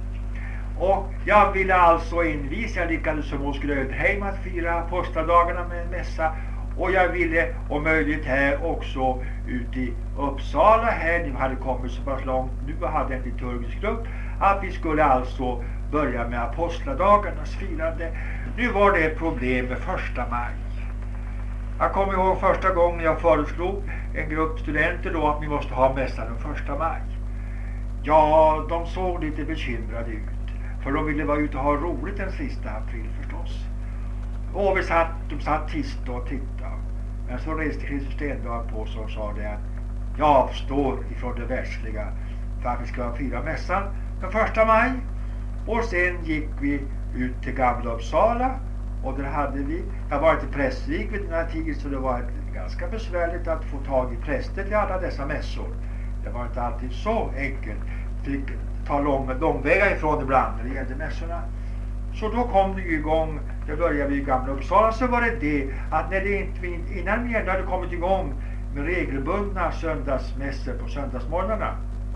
Speaker 2: Och jag ville alltså invisa, jag lyckades som hos Grönheim att fira apostladagarna med en mässa. Och jag ville om möjligt här också ute i Uppsala här, ni hade kommit så pass långt nu och hade en liturgisk grupp, att vi skulle alltså börja med apostladagarnas firande. Nu var det ett problem med 1 maj. Jag kommer ihåg första gången jag föreslog en grupp studenter då att vi måste ha mässan den 1 maj. Ja, de såg lite bekymrade ut. För de ville vara ute och ha roligt den sista april förstås. Och de satt tysta och tittade. Men så reste Kristus Stenberg på sig och sa det att jag avstår ifrån det världsliga för att vi ska fira mässan den 1 maj. Och sen gick vi ut till Gamla Uppsala och där hade vi, jag var till Prästvik vid den här tiden så det var ganska besvärligt att få tag i präster till alla dessa mässor. Det var inte alltid så enkelt. Fick ta långvägar ifrån ibland när det gällde mässorna. Så då kom det ju igång, det började vi i Gamla Uppsala, så var det att när det inte, innan vi ändå hade kommit igång med regelbundna söndagsmässor på söndagsmorgnarna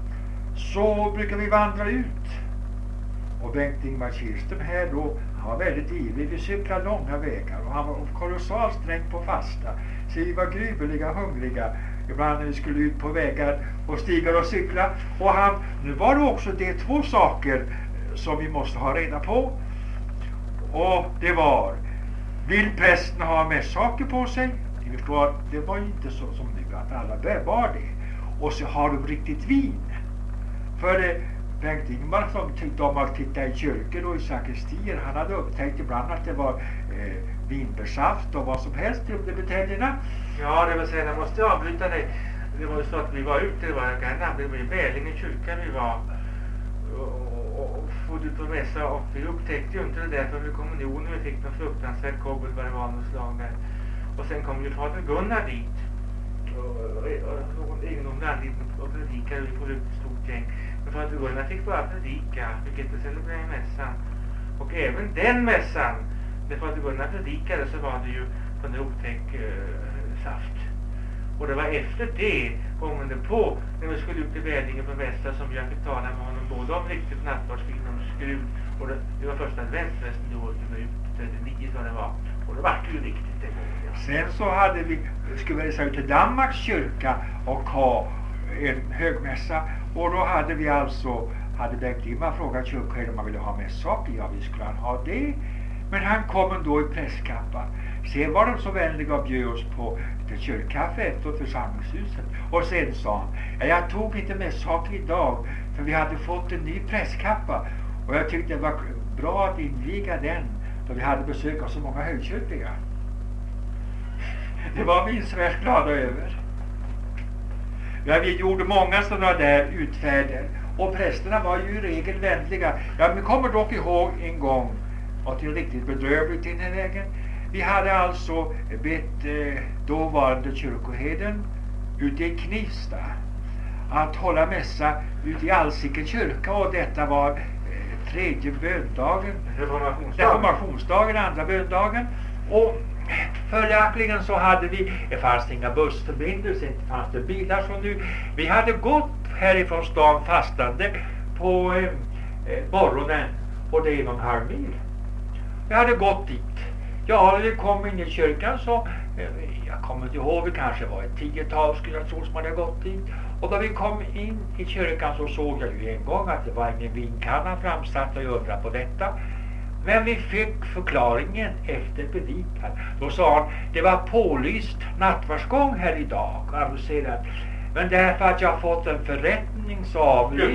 Speaker 2: så brukar vi vandra ut. Och Bengt-Ingvar Kirström här då, han var väldigt ivrig, vi cyklade långa vägar och han var kolossalt sträng på fasta. Så vi var gruveliga, hungriga ibland när vi skulle ut på vägar och stiga och cykla. Och nu var det också det 2 saker som vi måste ha reda på. Och det var, vill prästen ha mässaker på sig? Ni förstår att det var inte så som nu att alla var det. Och så har de riktigt vin. För Bengt-Ingvar som tyckte om att titta i kyrkor och i sakristier, han hade upptäckt ibland att det var vinbärsaft och vad som helst under buteljerna.
Speaker 1: Ja, det vill säga, jag måste avbryta dig. Det var ju så att vi var ute, det var i Bälinge kyrka vi var och fått ut på mässa och vi upptäckte ju inte det där för vid kommunionen vi fick någon fruktansvärt kobbel vad det var någon slag där. Och sen kom ju fader Gunnar dit och någon egendomlig anledning och predikade vi på ett stort gäng. Men fader Gunnar fick bara predika, fick inte celebrera mässan. Och även den mässan, när fader Gunnar predikade så var det ju från en otäck saft. Och det var efter det, gången på, när vi skulle ut i Bälinge på mässa som jag fick tala med honom både om riktigt nattvardsvin och skrud. Och det var första adventsfesten då, det var ut 39 vad det var. Och det var ju riktigt det gången.
Speaker 2: Sen så hade vi, skulle vi resa ut till Danmarks kyrka och ha en högmässa, och då hade vi alltså Bengt Ingvar frågat kyrkoherden om man ville ha mässak. Ja, vi skulle han ha det. Men han kom ändå i prästkappa. Sen var de så vänliga och bjöd oss på till kyrkkaffe efteråt församlingshuset. Och sen sa han, ja, jag tog inte mässak idag för vi hade fått en ny prästkappa. Och jag tyckte det var bra att inviga den då vi hade besök av så många högkyrkliga. Det var vi så väl glada över. Ja, vi gjorde många sådana där utfärder. Och prästerna var ju i regel vänliga. Jag kommer dock ihåg en gång, och till riktigt bedrövligt i den här vägen. Vi hade alltså bett dåvarande kyrkoherden ute i Knivsta att hålla mässa ute i Alsike kyrka, och detta var tredje böndagen, reformationsdagen, andra böndagen. Och följaktligen så hade vi, det fanns inga bussförbindelser, inte fanns det bilar som nu. Vi hade gått härifrån stan fastande på morgonen, och det är 1,5 mil. Vi hade gått dit. Ja, när vi kom in i kyrkan så, jag kommer inte ihåg, det kanske var ett 10-tal skulle jag tro som hade gått dit. Och då vi kom in i kyrkan så såg jag ju en gång att det var ingen vinkanna framsatt, och jag undrade på detta. Men vi fick förklaringen efter predikan. Då sa han, det var pålyst nattvardsgång här idag, annonserat. Men därför att jag fått en förrättning så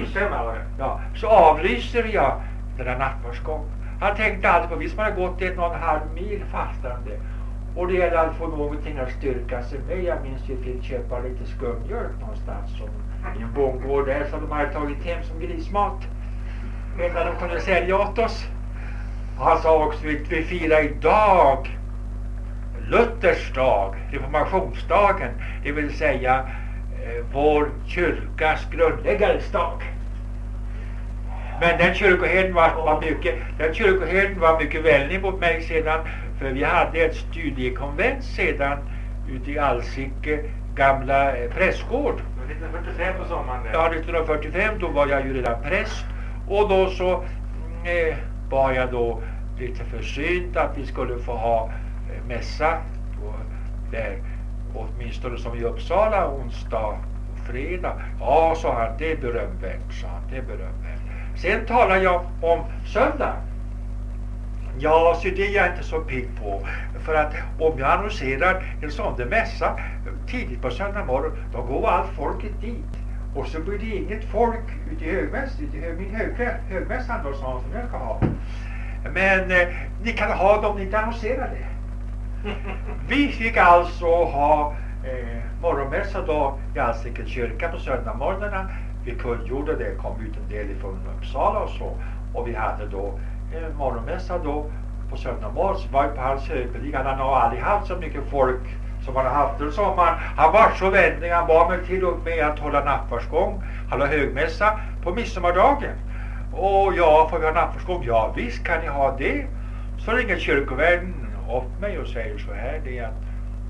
Speaker 2: avlyser jag den där nattvardsgång. Han tänkte alltid på, visst man har gått 1,5 mil fastande. Och det gäller att få någonting att styrka sig med. Jag minns ju fick köpa lite skummjölk någonstans som i en bondgård där som de hade tagit hem som grismat. Medan de kunde sälja åt oss. Och han sa också, vi firar idag Luthers dag, reformationsdagen. Det vill säga vår kyrkas grundläggares dag. Men den kyrkoherden var mycket vänlig mot mig sedan, för vi hade ett studiekonvent sedan ute i Alsike gamla prästgård.
Speaker 1: 1945 på sommaren.
Speaker 2: Ja, 1945 då var jag ju redan präst, och då så var jag då lite försynt att vi skulle få ha mässa då, där, åtminstone som i Uppsala onsdag och fredag. Ja, sa han, det är berömvärt, sa han, det är berömvärt. Sen talar jag om söndag. Ja, så det är jag inte så pigg på. För att om jag annonserar en sån där mässa tidigt på söndag morgon, då går allt folket dit. Och så blir det inget folk ute i min högmässan då, som jag ska ha. Men ni kan ha dem, ni inte annonserar det. Vi fick alltså ha morgonmässa då i Alsike kyrka på söndagmorgnarna. Vi kungjorde det, kom ut en del ifrån Uppsala och så. Och vi hade då morgonmässa då på söndagmorgon. Så var ju på hans högpredikan, han har aldrig haft så mycket folk som han har haft under sommaren. Han var så vänlig, han var med till och med att hålla nattvardsgång. Han har högmässa på midsommardagen. Och ja, får vi ha nattvardsgång? Ja, visst kan ni ha det. Så ringer kyrkovärden upp mig och säger så här, det är att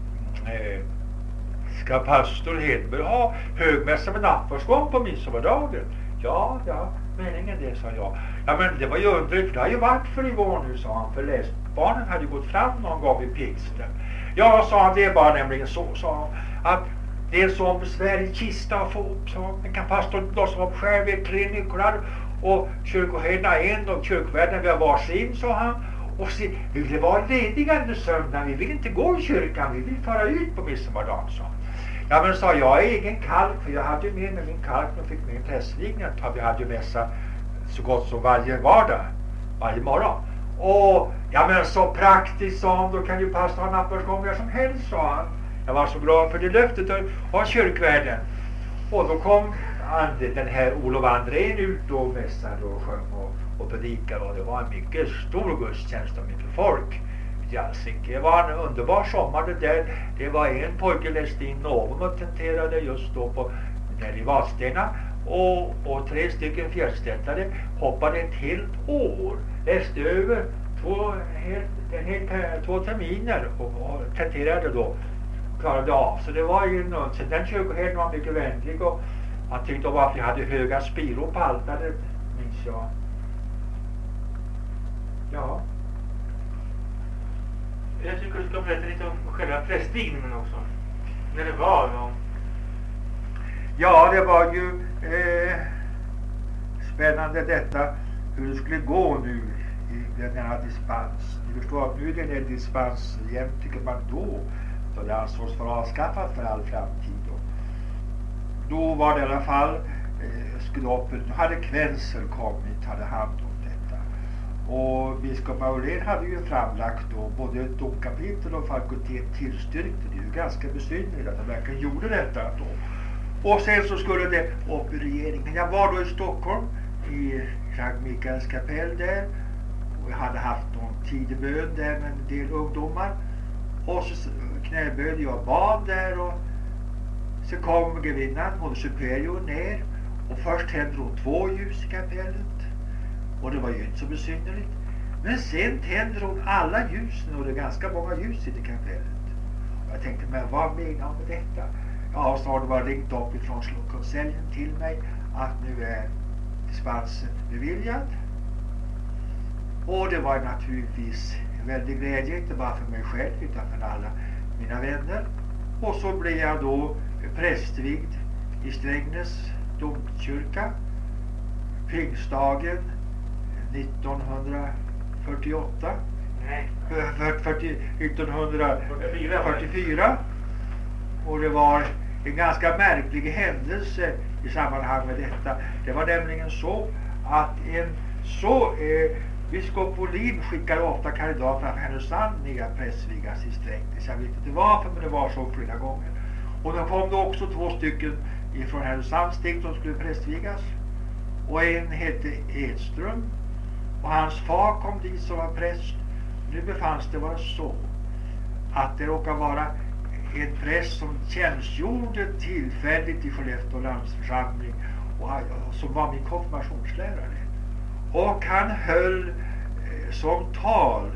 Speaker 2: ska pastor Hedberg ha högmässa med nattvardsgång på midsommardagen? Ja, meningen det, sa jag. Ja, men det var ju underligt, för det har ju varit för i vår nu, sa han, för läsbarnen hade ju gått fram någon gång i pingsten. Ja, sa han, det är bara nämligen så, sa han, att det är en sån besvärlig kista att få upp, så man kan pastor låsa upp själv vid 3 nycklar, och kyrkoherdarna en och kyrkvärden vi har varsin, sa han. Och se, vi vill vara lediga under söndagen, vi vill inte gå i kyrkan, vi vill föra ut på midsommardagen, sa han. Ja, men sa jag är ingen kalk, för jag hade ju med mig min kalk och fick med en prästvigning. Vi hade ju mässa så gott som varje vardag, varje morgon. Och ja, men så praktiskt, sa han, då kan ju pastor ha nattvardsgångar som helst, sa han. Jag var så glad för det löftet av kyrkvärden. Och då kom den här Olof Andrén ut och mässade och sjöng och predikade, och det var en mycket stor gudstjänst och mycket folk i Alsike. Det var en underbar sommar det där. Det var en pojke läste in Novum och tenterade just då nere i Vadstena, och 3 stycken fjällstättare hoppade ett helt år, läste över 2 terminer och tenterade då, klarade av. Så det var ju något. Så den kyrkoherden var mycket vänlig, och han tyckte om att vi hade höga spiror på altaret, minns jag. Ja.
Speaker 1: Jag tycker du ska berätta lite om själva prästvigningen också. När det var då.
Speaker 2: Ja, det var ju spännande detta hur det skulle gå nu i denna dispens. Ni förstår att nu är det en dispens igen, tycker man då det ansågs vara avskaffat för all framtid. Då var det i alla fall nu hade Kvänsel kommit, hade hand om detta. Och biskop Aurén hade ju framlagt då både domkapitel och fakultet tillstyrkte. Det är ju ganska besynnerligt att han verkligen gjorde detta då. Och sen så skulle det upp i regeringen. Jag var då i Stockholm i Sankt Mikaels kapell där. Och jag hade haft någon tidebön där med en del ungdomar. Och så knäböjde jag bad där och så kom grevinnan, hon superior ner. Och först tände hon 2 ljus i kapellet. Och det var ju inte så besynnerligt. Men sen tände hon alla ljusen och det är ganska många ljus i det kapellet. Och jag tänkte, men vad menar hon med detta? Ja, så har det bara ringt upp ifrån konseljen till mig att nu är dispensen beviljad. Och det var naturligtvis en väldig glädje, inte bara för mig själv utan för alla mina vänner. Och så blev jag då prästvigd i Strängnäs domkyrka pingstdagen 1948.
Speaker 1: Nej.
Speaker 2: 1944. Och det var en ganska märklig händelse i sammanhang med detta. Det var nämligen så att biskop Olin skickade ofta kandidaterna för Härnösand nya prästvigas i Strängnäs. Jag vet inte varför, men det var så flera gånger. Och då kom det också 2 stycken ifrån Härnösands stikt som skulle prästvigas. Och en hette Edström. Och hans far kom dit som var präst. Nu befanns det vara så att det råkade vara en präst som tjänstgjorde tillfälligt i Skellefteå landsförsamling och som var min konfirmationslärare. Och han höll som tal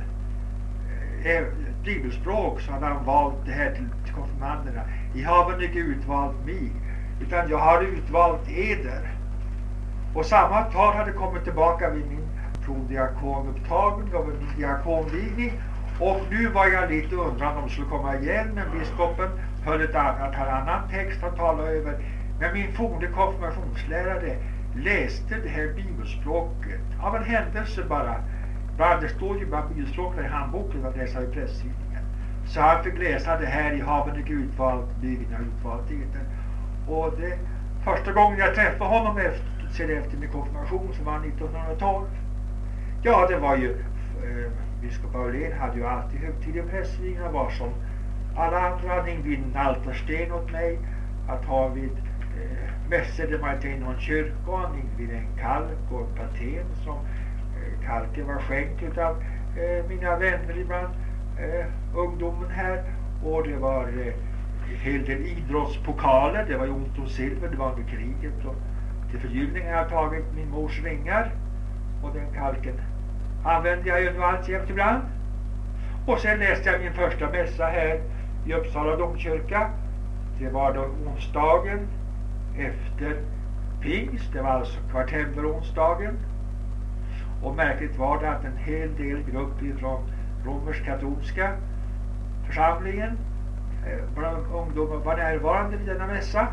Speaker 2: bibelspråk, så hade han valt det här till konfirmanderna. Jag har väl inte utvalt mig, utan jag har utvalt eder. Och samma tal hade kommit tillbaka vid min prodiakonupptagning och vid min diakonvigning. Och nu var jag lite undrande om det skulle komma igen, men biskopen höll en annan text att tala över. Men min forne konfirmationslärare läste det här bibelspråket av en händelse bara. Det står ju bara bibelspråket i handboken att läsa i prästvigningen. Så han fick läsa det här i haven icke utvalt, bygden har utvalt eden. Och det första gången jag träffade honom efter min konfirmation, som var 1912. Ja, det var ju biskop Aurén hade ju alltid högtidliga prästvigningar, var som alla andra. Han invigde en altarsten åt mig att ha vid mässor där man inte är i någon kyrka. Han invigde en kalk och en paten som kalken var skänkt utav mina vänner ibland, ungdomen här. Och det var en hel del idrottspokaler. Det var ju ont om silver, det var under kriget. Och till förgyllning har jag tagit min mors ringar. Och den kalken använde jag ju nu alltjämt ibland. Och sen läste jag min första mässa här i Uppsala domkyrka. Det var då onsdagen efter pingst. Det var alltså kvartemberonsdagen. Och märkligt var det att en hel del grupp från romersk-katolska församlingen, ungdomar, var närvarande vid denna mässa.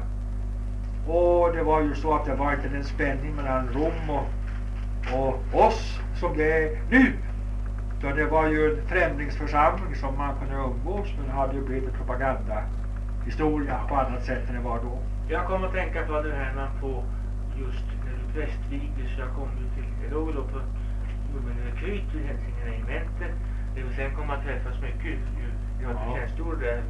Speaker 2: Och det var ju så att det var inte en spänning mellan Rom och oss som det är nu. Så det var ju en främlingsförsamling som man kunde umgås, men det hade ju blivit propagandahistoria på annat sätt än det var då.
Speaker 1: Jag kommer att tänka på det här man på just när du prästvigdes. Jag kom ju till Elol och på Kryt vid Hälsingeregementet. Det vill sen komma att träffas mycket. Jag tjänstgjorde där.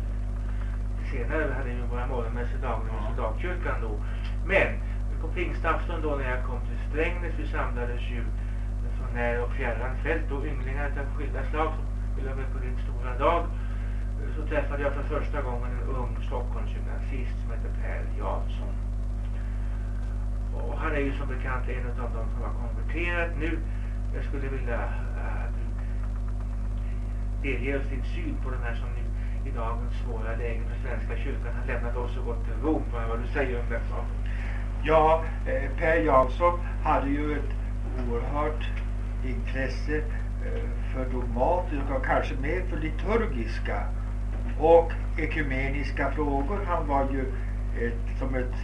Speaker 1: Senare hade ju våra morgonmässodagar i soldatkyrkan då. Men på pingstafton då när jag kom till Strängnäs, vi samlades ju från när och fjärran fält och ynglingar av skilda slag som ville med på din stora dag. Så träffade jag för första gången en ung Stockholmsgymnasist som heter Per Jansson. Och han är ju som bekant en av dem som har konverterat nu. Jag skulle vilja delge oss din syn på den här som nu i dagens svåra läge för Svenska kyrkan har lämnat oss och gått till Rom. Vad du säger om den saken?
Speaker 2: Ja, Per Jansson hade ju ett oerhört intresse för dogmatiska och kanske mer för liturgiska och ekumeniska frågor. Han var ju som ett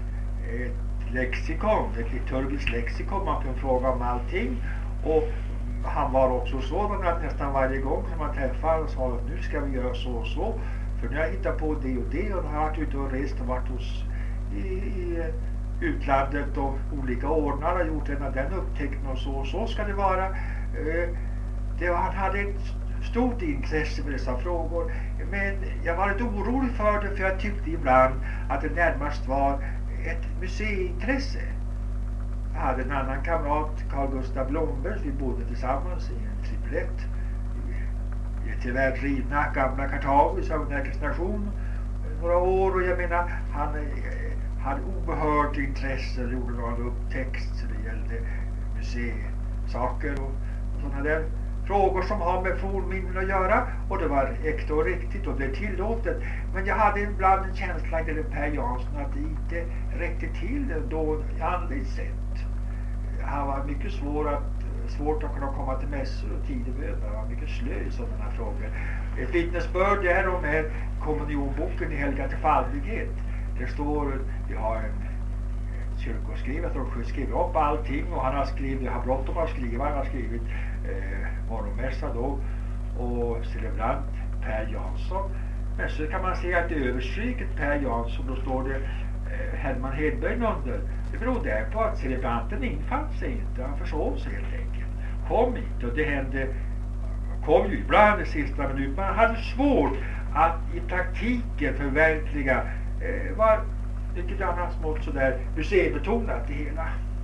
Speaker 2: ett lexikon, ett liturgiskt lexikon. Man kan fråga om allting. Och han var också sådan att nästan varje gång som man träffade sa att nu ska vi göra så och så. För nu har jag hittat på det och det, och har varit ute och rest och varit hos i utlandet och olika ordnar har gjort den upptäckten och så ska det vara. Han hade ett stort intresse för dessa frågor, men jag var lite orolig för det, för jag tyckte ibland att det närmast var ett museiintresse. Jag hade en annan kamrat, Carl Gustav Blomberg, vi bodde tillsammans i en triplett i tyvärr rivna gamla Kartago i Södertälje station några år, och jag menar han hade oerhört intresse och gjorde några upptäckt så det gällde museisaker och sådana där frågor som har med fornminnen att göra, och det var äkta och riktigt och det är tillåtet. Men jag hade ibland en känsla till Per Jansson att det inte räckte till då andligt sett. Han var mycket svårt att kunna komma till mässor och tideböner. Han var mycket slö i sådana frågor. Ett vittnesbörd är om är kommunionboken i Helga tillfaldighet. Det står, vi har en kyrkoskrivare som skriver upp allting, och han har bråttom att skriva. Han har skrivit morgonmässa då och celebrant Per Jansson. Men så kan man se att det är överstryket Per Jansson, då står det Herman Hedberg under. Det beror där på att celebranten infann sig inte, han försov sig helt enkelt. Kom inte, och det hände, kom ju ibland i sista minuten, men han hade svårt att i praktiken förverkliga var mycket annat smått sådär museibetonat det hela.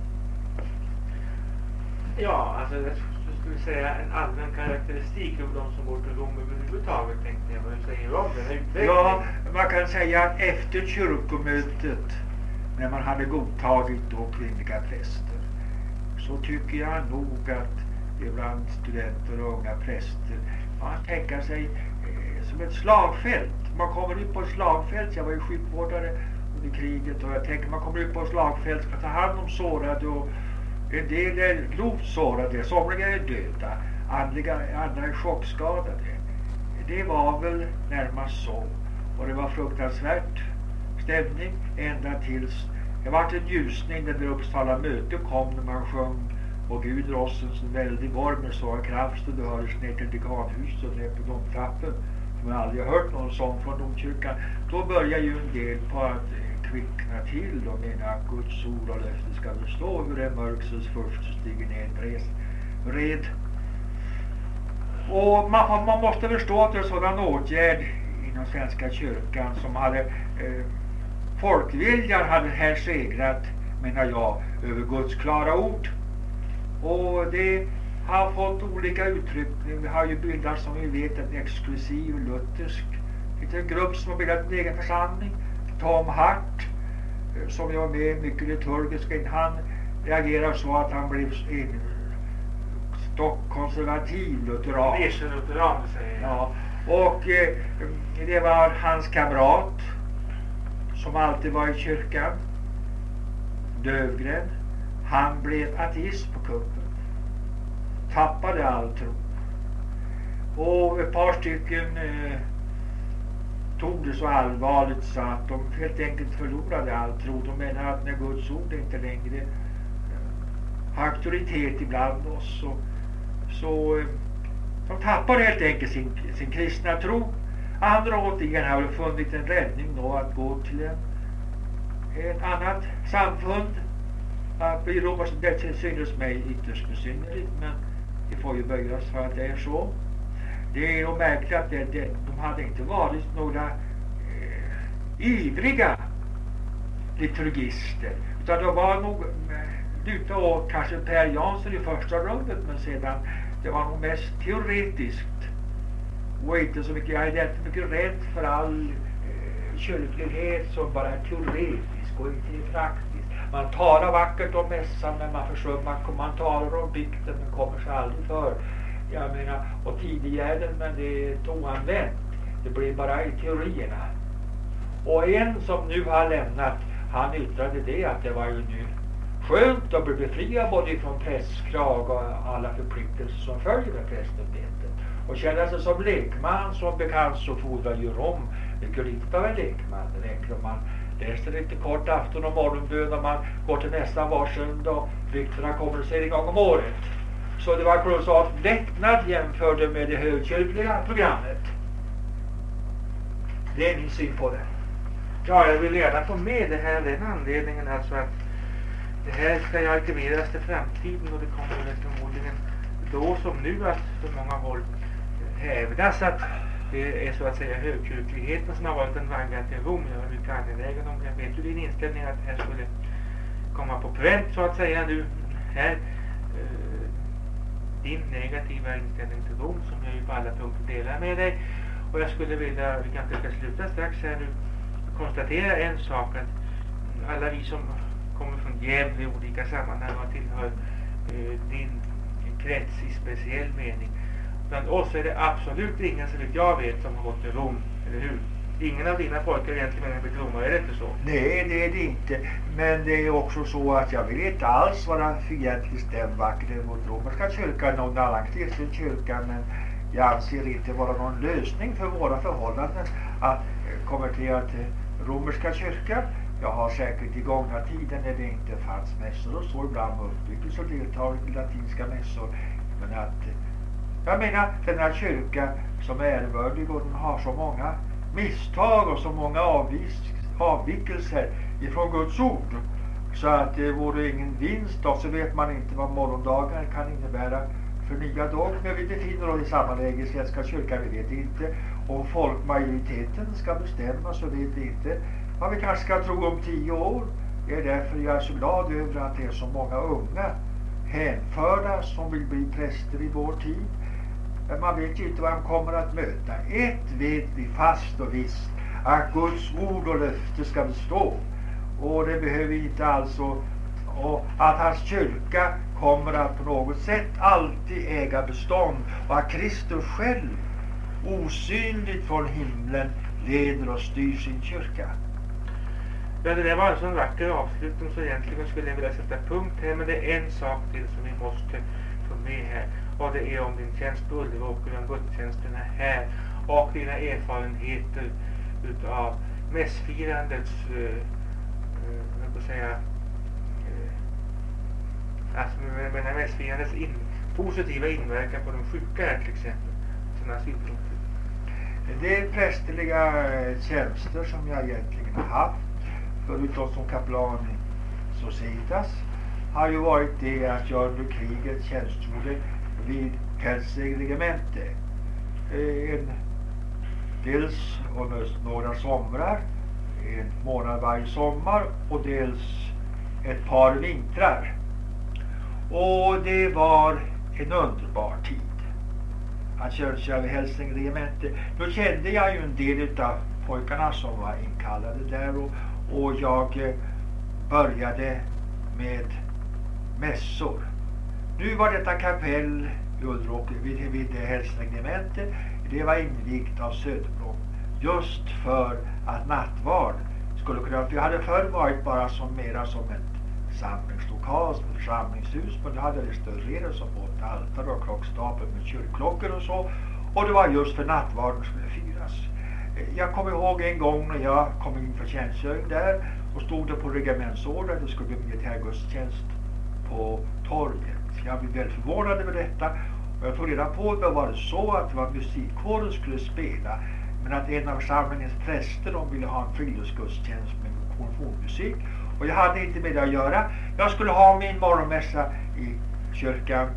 Speaker 1: Ja, alltså jag skulle säga en allmän karaktäristik av de som går till Rom överhuvudtaget, tänkte jag. Vad du säger om den här utvecklingen?
Speaker 2: Ja, man kan säga att efter kyrkomötet, när man hade godtagit då kvinnliga präster, så tycker jag nog att ibland studenter och unga präster, man tänker sig som ett slagfält. Man kommer ut på ett slagfält, jag var ju sjukvårdare under kriget, och jag tänker man kommer ut på ett slagfält, ska ta hand om sårade, och en del är grovt sårade, somliga är döda, andra är chockskadade. Det var väl närmast så, och det var fruktansvärt stämning ända tills det var en ljusning när det Uppsala möte kom, när man sjöng Och Gud rossens en väldig borg med så kraft, och det hördes ner till dekanhuset och ner på domtrappen, som jag aldrig har hört någon sång från domkyrkan. Då börjar ju en del på att kvickna till och mena att Guds ord och löfte ska bestå, hur en mörksens först stiger ner en red. Och man måste förstå att det är en sådan åtgärd inom Svenska kyrkan som hade folkviljan hade här segrat, menar jag, över Guds klara ord. Och det har fått olika uttryck. Vi har ju bildat, som vi vet, en exklusiv luthersk liten grupp som har bildat en egen församling. Tom Hart, som jag var med mycket liturgisk, han reagerar så att han blev en stockkonservativ lutheran.
Speaker 1: Lutheran, säger jag.
Speaker 2: Ja, och det var hans kamrat som alltid var i kyrkan, Dövgren. Han blev ateist på kuppen. Tappade all tro. Och ett par stycken tog det så allvarligt så att de helt enkelt förlorade all tro. De menar att när Guds ord inte längre har auktoritet ibland oss, så de tappade helt enkelt sin kristna tro. Andra återigen har väl funnit en räddning då att gå till ett annat samfund. Att bli Roma, som det synes mig ytterst besynnerligt, men det får ju böjas för att det är så. Det är ju märkligt att de hade inte varit några ivriga liturgister, utan de var nog luta åt kanske Per Jansson i första rummet, men sedan det var nog mest teoretiskt och inte så mycket. Jag är rätt mycket rädd för all kyrklighet som bara är teoretisk och inte praktisk. Man talar vackert om mässan, men man försummar, man talar om bikten men kommer sig aldrig för. Jag menar, och tidigare, men det är ett oanvänt. Det blir bara i teorierna. Och en som nu har lämnat, han yttrade det att det var ju nu skönt att bli befriad både från prästkrag och alla förpliktelser som följer med prästämbetet. Och känna sig som lekman, som bekant så fordrar ju Rom mycket lite av en lekman. Det räcker om man läste lite kort afton och morgonbön och man går till mässan var söndag och flykterna kommer sig en gång om året. Så det var kolossalt lättnad jämförde med det högkyrkliga programmet. Det är min syn på det.
Speaker 1: Ja, jag vill gärna få med det här den anledningen alltså att det här ska arkiveras till framtiden och det kommer väl förmodligen då som nu att för många håll hävdas att det är så att säga högkyrkligheten som har varit en vagga till Rom. Jag var mycket angelägen om, jag vet ju din inställning att det här skulle komma på pränt så att säga nu här. Din negativa inställning till Rom som jag ju på alla punkter delar med dig. Och jag skulle vilja, vi kanske ska sluta strax här nu, konstatera en sak att alla vi som kommer från Gävle i olika sammanhang och tillhör din krets i speciell mening. Bland oss är det absolut ingen så vitt jag vet som har gått till Rom, eller hur? Ingen av dina pojkar egentligen är blivit romare, är det inte så?
Speaker 3: Nej, det är det inte. Men det är också så att jag vill inte alls vara fientlig stämvackare mot romerska kyrkan, någon annan kristen kyrka, men jag anser inte vara någon lösning för våra förhållanden att konvertera till romerska kyrkan. Jag har säkert i gångna tiden när det inte fanns mässor och så ibland uppbyggelse och deltagit i latinska mässor. Men att, jag menar, den här kyrkan som är ärvördig och den har så många misstag och så många avvikelser ifrån Guds ord. Så att det vore ingen vinst och så vet man inte vad morgondagar kan innebära för nya dogmer. Vi befinner oss i samma läge i Svenska kyrkan, vi vet inte. Om folkmajoriteten ska bestämma så vet vi inte vad vi kanske ska tro om 10 år. Det är därför jag är så glad över att det är så många unga hänförda som vill bli präster i vår tid. Men man vet ju inte vad de kommer att möta. Ett vet vi fast och visst, att Guds ord och löfte ska bestå. Och det behöver inte alltså, och att hans kyrka kommer att på något sätt alltid äga bestånd. Och att Kristus själv osynligt från himlen leder och styr sin kyrka.
Speaker 1: Ja, det där var en sån vacker avslutning så egentligen skulle jag vilja sätta punkt här. Men det är en sak till som vi måste få med här. Och det är om din tjänst på Ulleråker och om gudstjänsterna här. Och dina erfarenheter utav mässfirandets, jag får säga, alltså med mässfirandets positiva inverkan på de sjuka här till exempel. Sådana synpunkter.
Speaker 3: Det är prästerliga tjänster som jag egentligen har haft. Förutom som kaplan i Societas har ju varit det att jag under kriget tjänstgjorde vid Kelsey regemente. Dels under några somrar, en månad varje sommar och dels ett par vintrar. Och det var en underbar tid att tjänstgöra vid Hälsing regemente. Då kände jag ju en del av pojkarna som var inkallade där och jag började med mässor. Nu var detta kapell i Ulleråker vid Hälsingregemente. Det var invigt av Söderblom just för att nattvard skulle kunna, för jag hade förr varit bara som mera som ett samlingslokal, som ett församlingshus, men det hade restaurerats och fått altare och klockstapel med kyrkklockor och så, och det var just för nattvarden skulle firas. Jag kommer ihåg en gång när jag kom in för tjänstgöring där och stod det på regementsorder att det skulle bli militärgudstjänst på torget. Jag blev väldigt förvånad över detta och jag tog reda på att det var så att det var musikkåren skulle spela, men att en av församlingens präster de ville ha en friluftsgudstjänst med konfirmationsmusik och jag hade inte med det att göra. Jag skulle ha min morgonmässa i kyrkan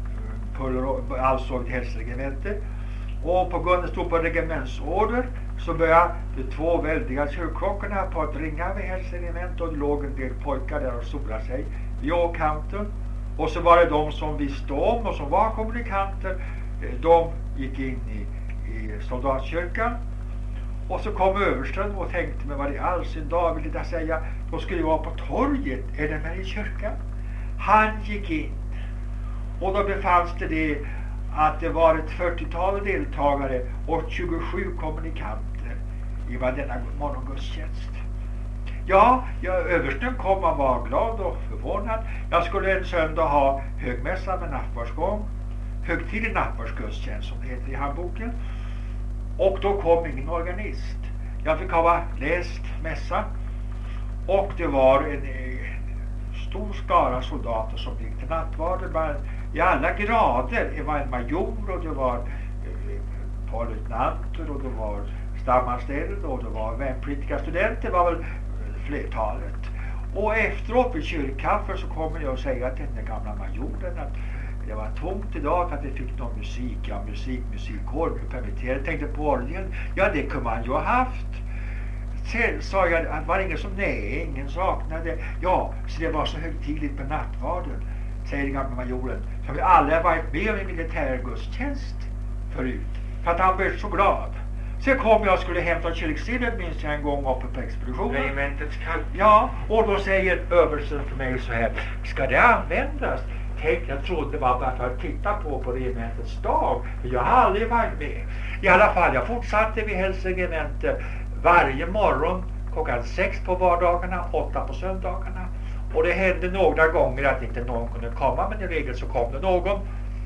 Speaker 3: alltså vid Hälsingregemente. Och på grund av stod på regementsorder så började de 2 väldiga kyrkklockorna på att ringa vid Hälsingregemente och det låg en del pojkar där och solade sig vid åkanten. Och så var det de som visste om och som var kommunikanter, de gick in i soldatkyrkan. Och så kom översten och tänkte mig vad det all sin dag ville jag säga, då skulle jag vara på torget eller med i kyrkan. Han gick in och då befanns det att det var ett 40-tal deltagare och 27 kommunikanter i vad denna morgongudstjänst. Ja, översten kom och var glad och förvånad. Jag skulle en söndag ha högmässa med nattvardsgång, högtidlig nattvardsgudstjänst som det heter i handboken. Och då kom ingen organist. Jag fick ha läst mässa Och det var en stor skara soldater som gick till nattvarden. I alla grader. Det var en major och det var ett par löjtnanter och det var stamanställda och det var värnpliktiga studenter, var väl flertalet. Och efteråt vid kyrkkaffe så kommer jag att säga till den gamla majoren att det var tomt idag att vi fick någon musik. Ja, musikkår blev permitterad. Jag tänkte på orgeln. Ja, det kunde man ju ha haft. Sen sa jag att var ingen som nej, ingen saknade. Ja, så det var så högtidligt på nattvarden, säger den gamla majoren. Så har vi alla varit med om en militärgudstjänst förut. För att han blev så glad. Sen kom jag och skulle hämta kyrksilvret minst en gång uppe på expeditionen.
Speaker 1: Regementets kalk.
Speaker 3: Ja, och då säger översten för mig så här: ska det användas? Tänk, jag trodde det var bara för att titta på regementets dag. För jag har aldrig varit med. I alla fall, jag fortsatte vid Hälsregementet varje morgon klockan 6 på vardagarna, 8 på söndagarna. Och det hände några gånger att inte någon kunde komma, men i regel så kom det någon.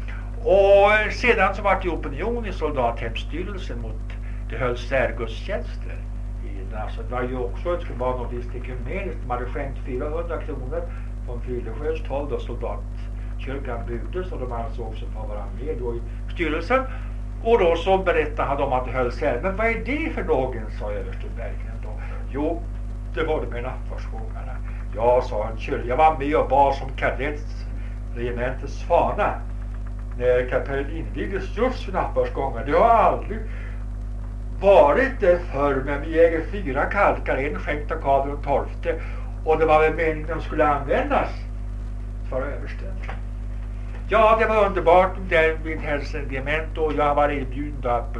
Speaker 3: Och sedan så var det opinion i soldathemsstyrelsen mot det hölls särgudstjänster. Alltså det var ju också, det skulle vara något ekumeniskt. De hade skänkt 400 kronor från Fridesjös håll då soldatkyrkan byggdes, och de ansåg sig få vara med då i styrelsen. Och då så berättade de att det hölls här. Men vad är det för någon, sa översten verkligen då. Jo, det var det med nattvardsgångarna. Ja, sa han, jag var med och bar som kadett regementets fana när kapellet invigdes just för nattvardsgångar. Det har aldrig varit det förr, men vi äger 4 kalkar, en skänkt av Karl XII, och det var väl meningen de skulle användas för översten. Ja, det var underbart där vid Hälsingement, och jag var erbjuden att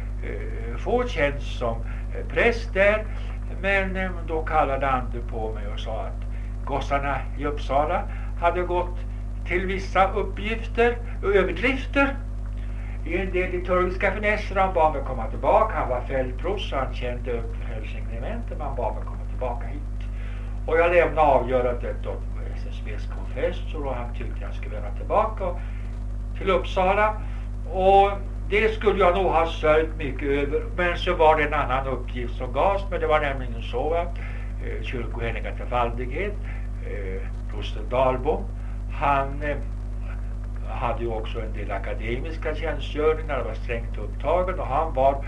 Speaker 3: få tjänst som präst där. Men då kallade Ander på mig och sa att gossarna i Uppsala hade gått till vissa uppgifter och överdrifter i en del liturgiska finesser. Han bad mig komma tillbaka. Han var fältprost, han kände upp Hälsingrementet, men han bad mig komma tillbaka hit. Och jag lämnade avgörandet åt SSBs konfessor, och han tyckte jag skulle vara tillbaka till Uppsala. Och det skulle jag nog ha sörjt mycket över. Men så var det en annan uppgift som gavs. Men det var nämligen så att kyrkoheliga tillfaldighet, prosten Dahlbom, han hade ju också en del akademiska tjänstgöringar och var strängt upptagen, och han var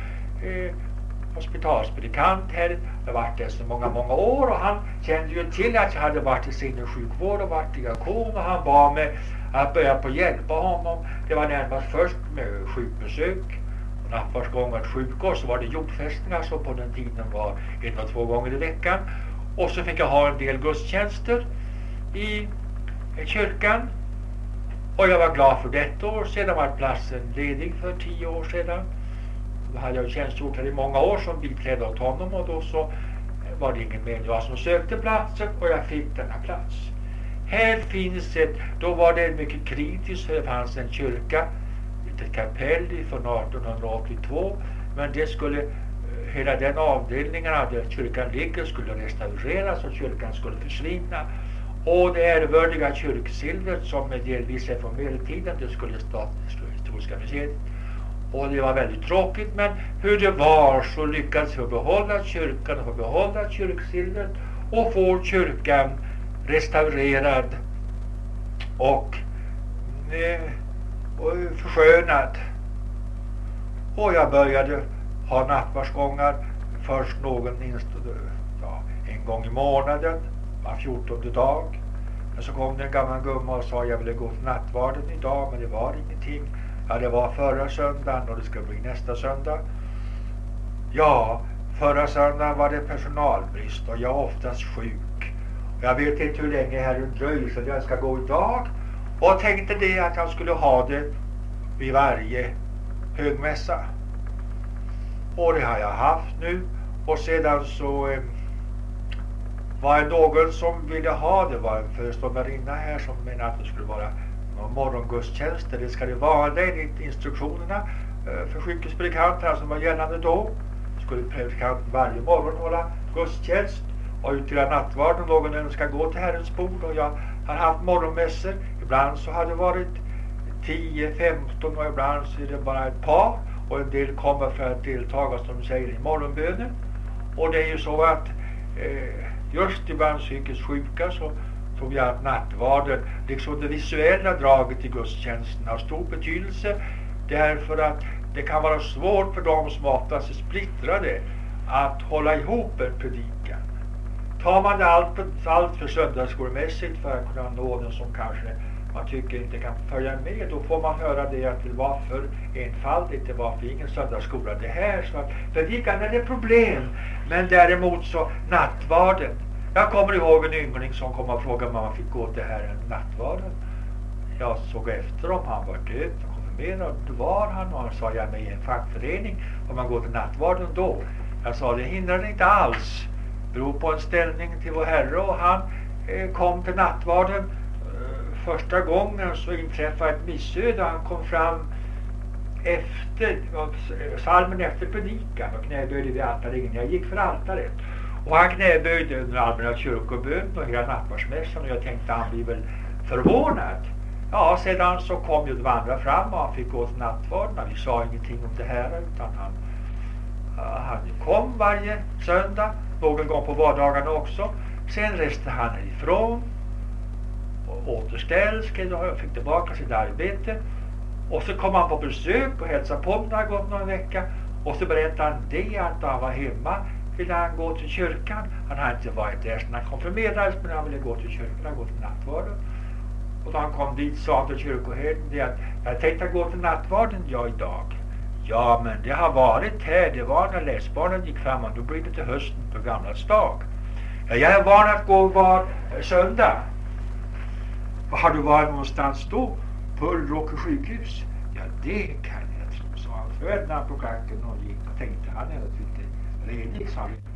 Speaker 3: hospitalspredikant här. Det var det så många år, och han kände ju till att jag hade varit i sinnessjukvård och varit diakon, och han bad mig att börja på hjälpa honom. Det var närmast först med sjukbesök, och nattvardsgångar ett sjukår, så var det jordfästningar som på den tiden var 1 och 2 gånger i veckan, och så fick jag ha en del gudstjänster i kyrkan. Och jag var glad för detta år. Sedan var platsen ledig för 10 år sedan. Då hade jag tjänstgjort här i många år som biträdde åt honom, och då så var det ingen mer än jag som sökte platsen, och jag fick denna plats. Här finns då var det mycket kritiskt, för det fanns en kyrka, ett kapell från 1882, men det skulle, hela den avdelningen där kyrkan ligger skulle restaureras och kyrkan skulle försvinna. Och det ärvördiga kyrksilvret som delvis är från medeltiden, det skulle Historiska museet. Och det var väldigt tråkigt, men hur det var så lyckades vi behålla kyrkan och behålla kyrksilvret och få kyrkan restaurerad och förskönad. Och jag började ha nattvardsgångar först en gång i månaden, var 14:e dag. Men så kom det en gammal gumma och sa jag ville gå till nattvarden idag, men det var ingenting. Ja, det var förra söndagen och det ska bli nästa söndag. Ja, förra söndagen var det personalbrist och jag är oftast sjuk. Jag vet inte hur länge här dröjer, så jag ska gå idag. Och tänkte det att jag skulle ha det vid varje högmässa. Och det har jag haft nu. Och sedan så var det någon som ville ha det. Var en föreståndarinna här som menade att det skulle vara någon morgongudstjänster. Det ska det vara det enligt instruktionerna för sjukhuspredikanter som var gällande då. Skulle predikanten varje morgon hålla gudstjänst och utdela nattvard om någon ska gå till Herrens bord. Och jag har haft morgonmässor. Ibland så har det varit 10-15 och ibland så är det bara ett par. Och en del kommer för att deltaga, som de säger, i morgonbönen. Och det är ju så att just ibland psykiskt sjuka så tror jag att nattvarden, liksom det visuella draget i gudstjänsten, har stor betydelse. Därför att det kan vara svårt för dem som oftast är splittrade att hålla ihop en predikan. Tar man det allt för söndagsskolemässigt för att kunna nå den som kanske man tycker inte kan följa med, då får man höra det att det var för enfaldigt, det var för ingen söndagsskola det här. Så att predikan är det problem, men däremot så nattvarden. Jag kommer ihåg en yngling som kom och frågade om man fick gå till här nattvarden. Jag såg efter om han var död och konfirmerad. Det var han, och han sa jag är med i en fackförening om man går till nattvarden då. Jag sa det hindrar inte alls. Beror på en ställning till vår Herre, och han kom till nattvarden. Första gången så inträffade ett missöde. Han kom fram efter salmen efter predikan och knäböjde vid altaringen. Jag gick för altaret. Och han knäböjde den allmänna kyrkobön och hela nattvardsmässan, och jag tänkte han blir väl förvånad. Ja, sedan så kom ju de andra fram och han fick gå till nattvarden. Vi sa ingenting om det här, utan han kom varje söndag, någon gång på vardagarna också. Sen reste han ifrån och återställs, fick tillbaka sitt arbete. Och så kom han på besök och hälsade på när han gått någon vecka. Och så berättade han det att han var hemma. Ville han gå till kyrkan. Han hade inte varit där sedan han konfirmerades, men han ville gå till kyrkan, gå till nattvarden. Och då han kom dit sa han till kyrkoherden det att jag tänkte gå till nattvarden idag. Ja, men det har varit här. Det var när läsbarnen gick fram, och då blir det till hösten på Gamlas dag. Ja, jag är van att gå var söndag. Var har du varit någonstans då? På Ulleråker sjukhus? Ja, det kan jag tro, sa han. För när han tog acken och gick och tänkte han är lite redig, sa han.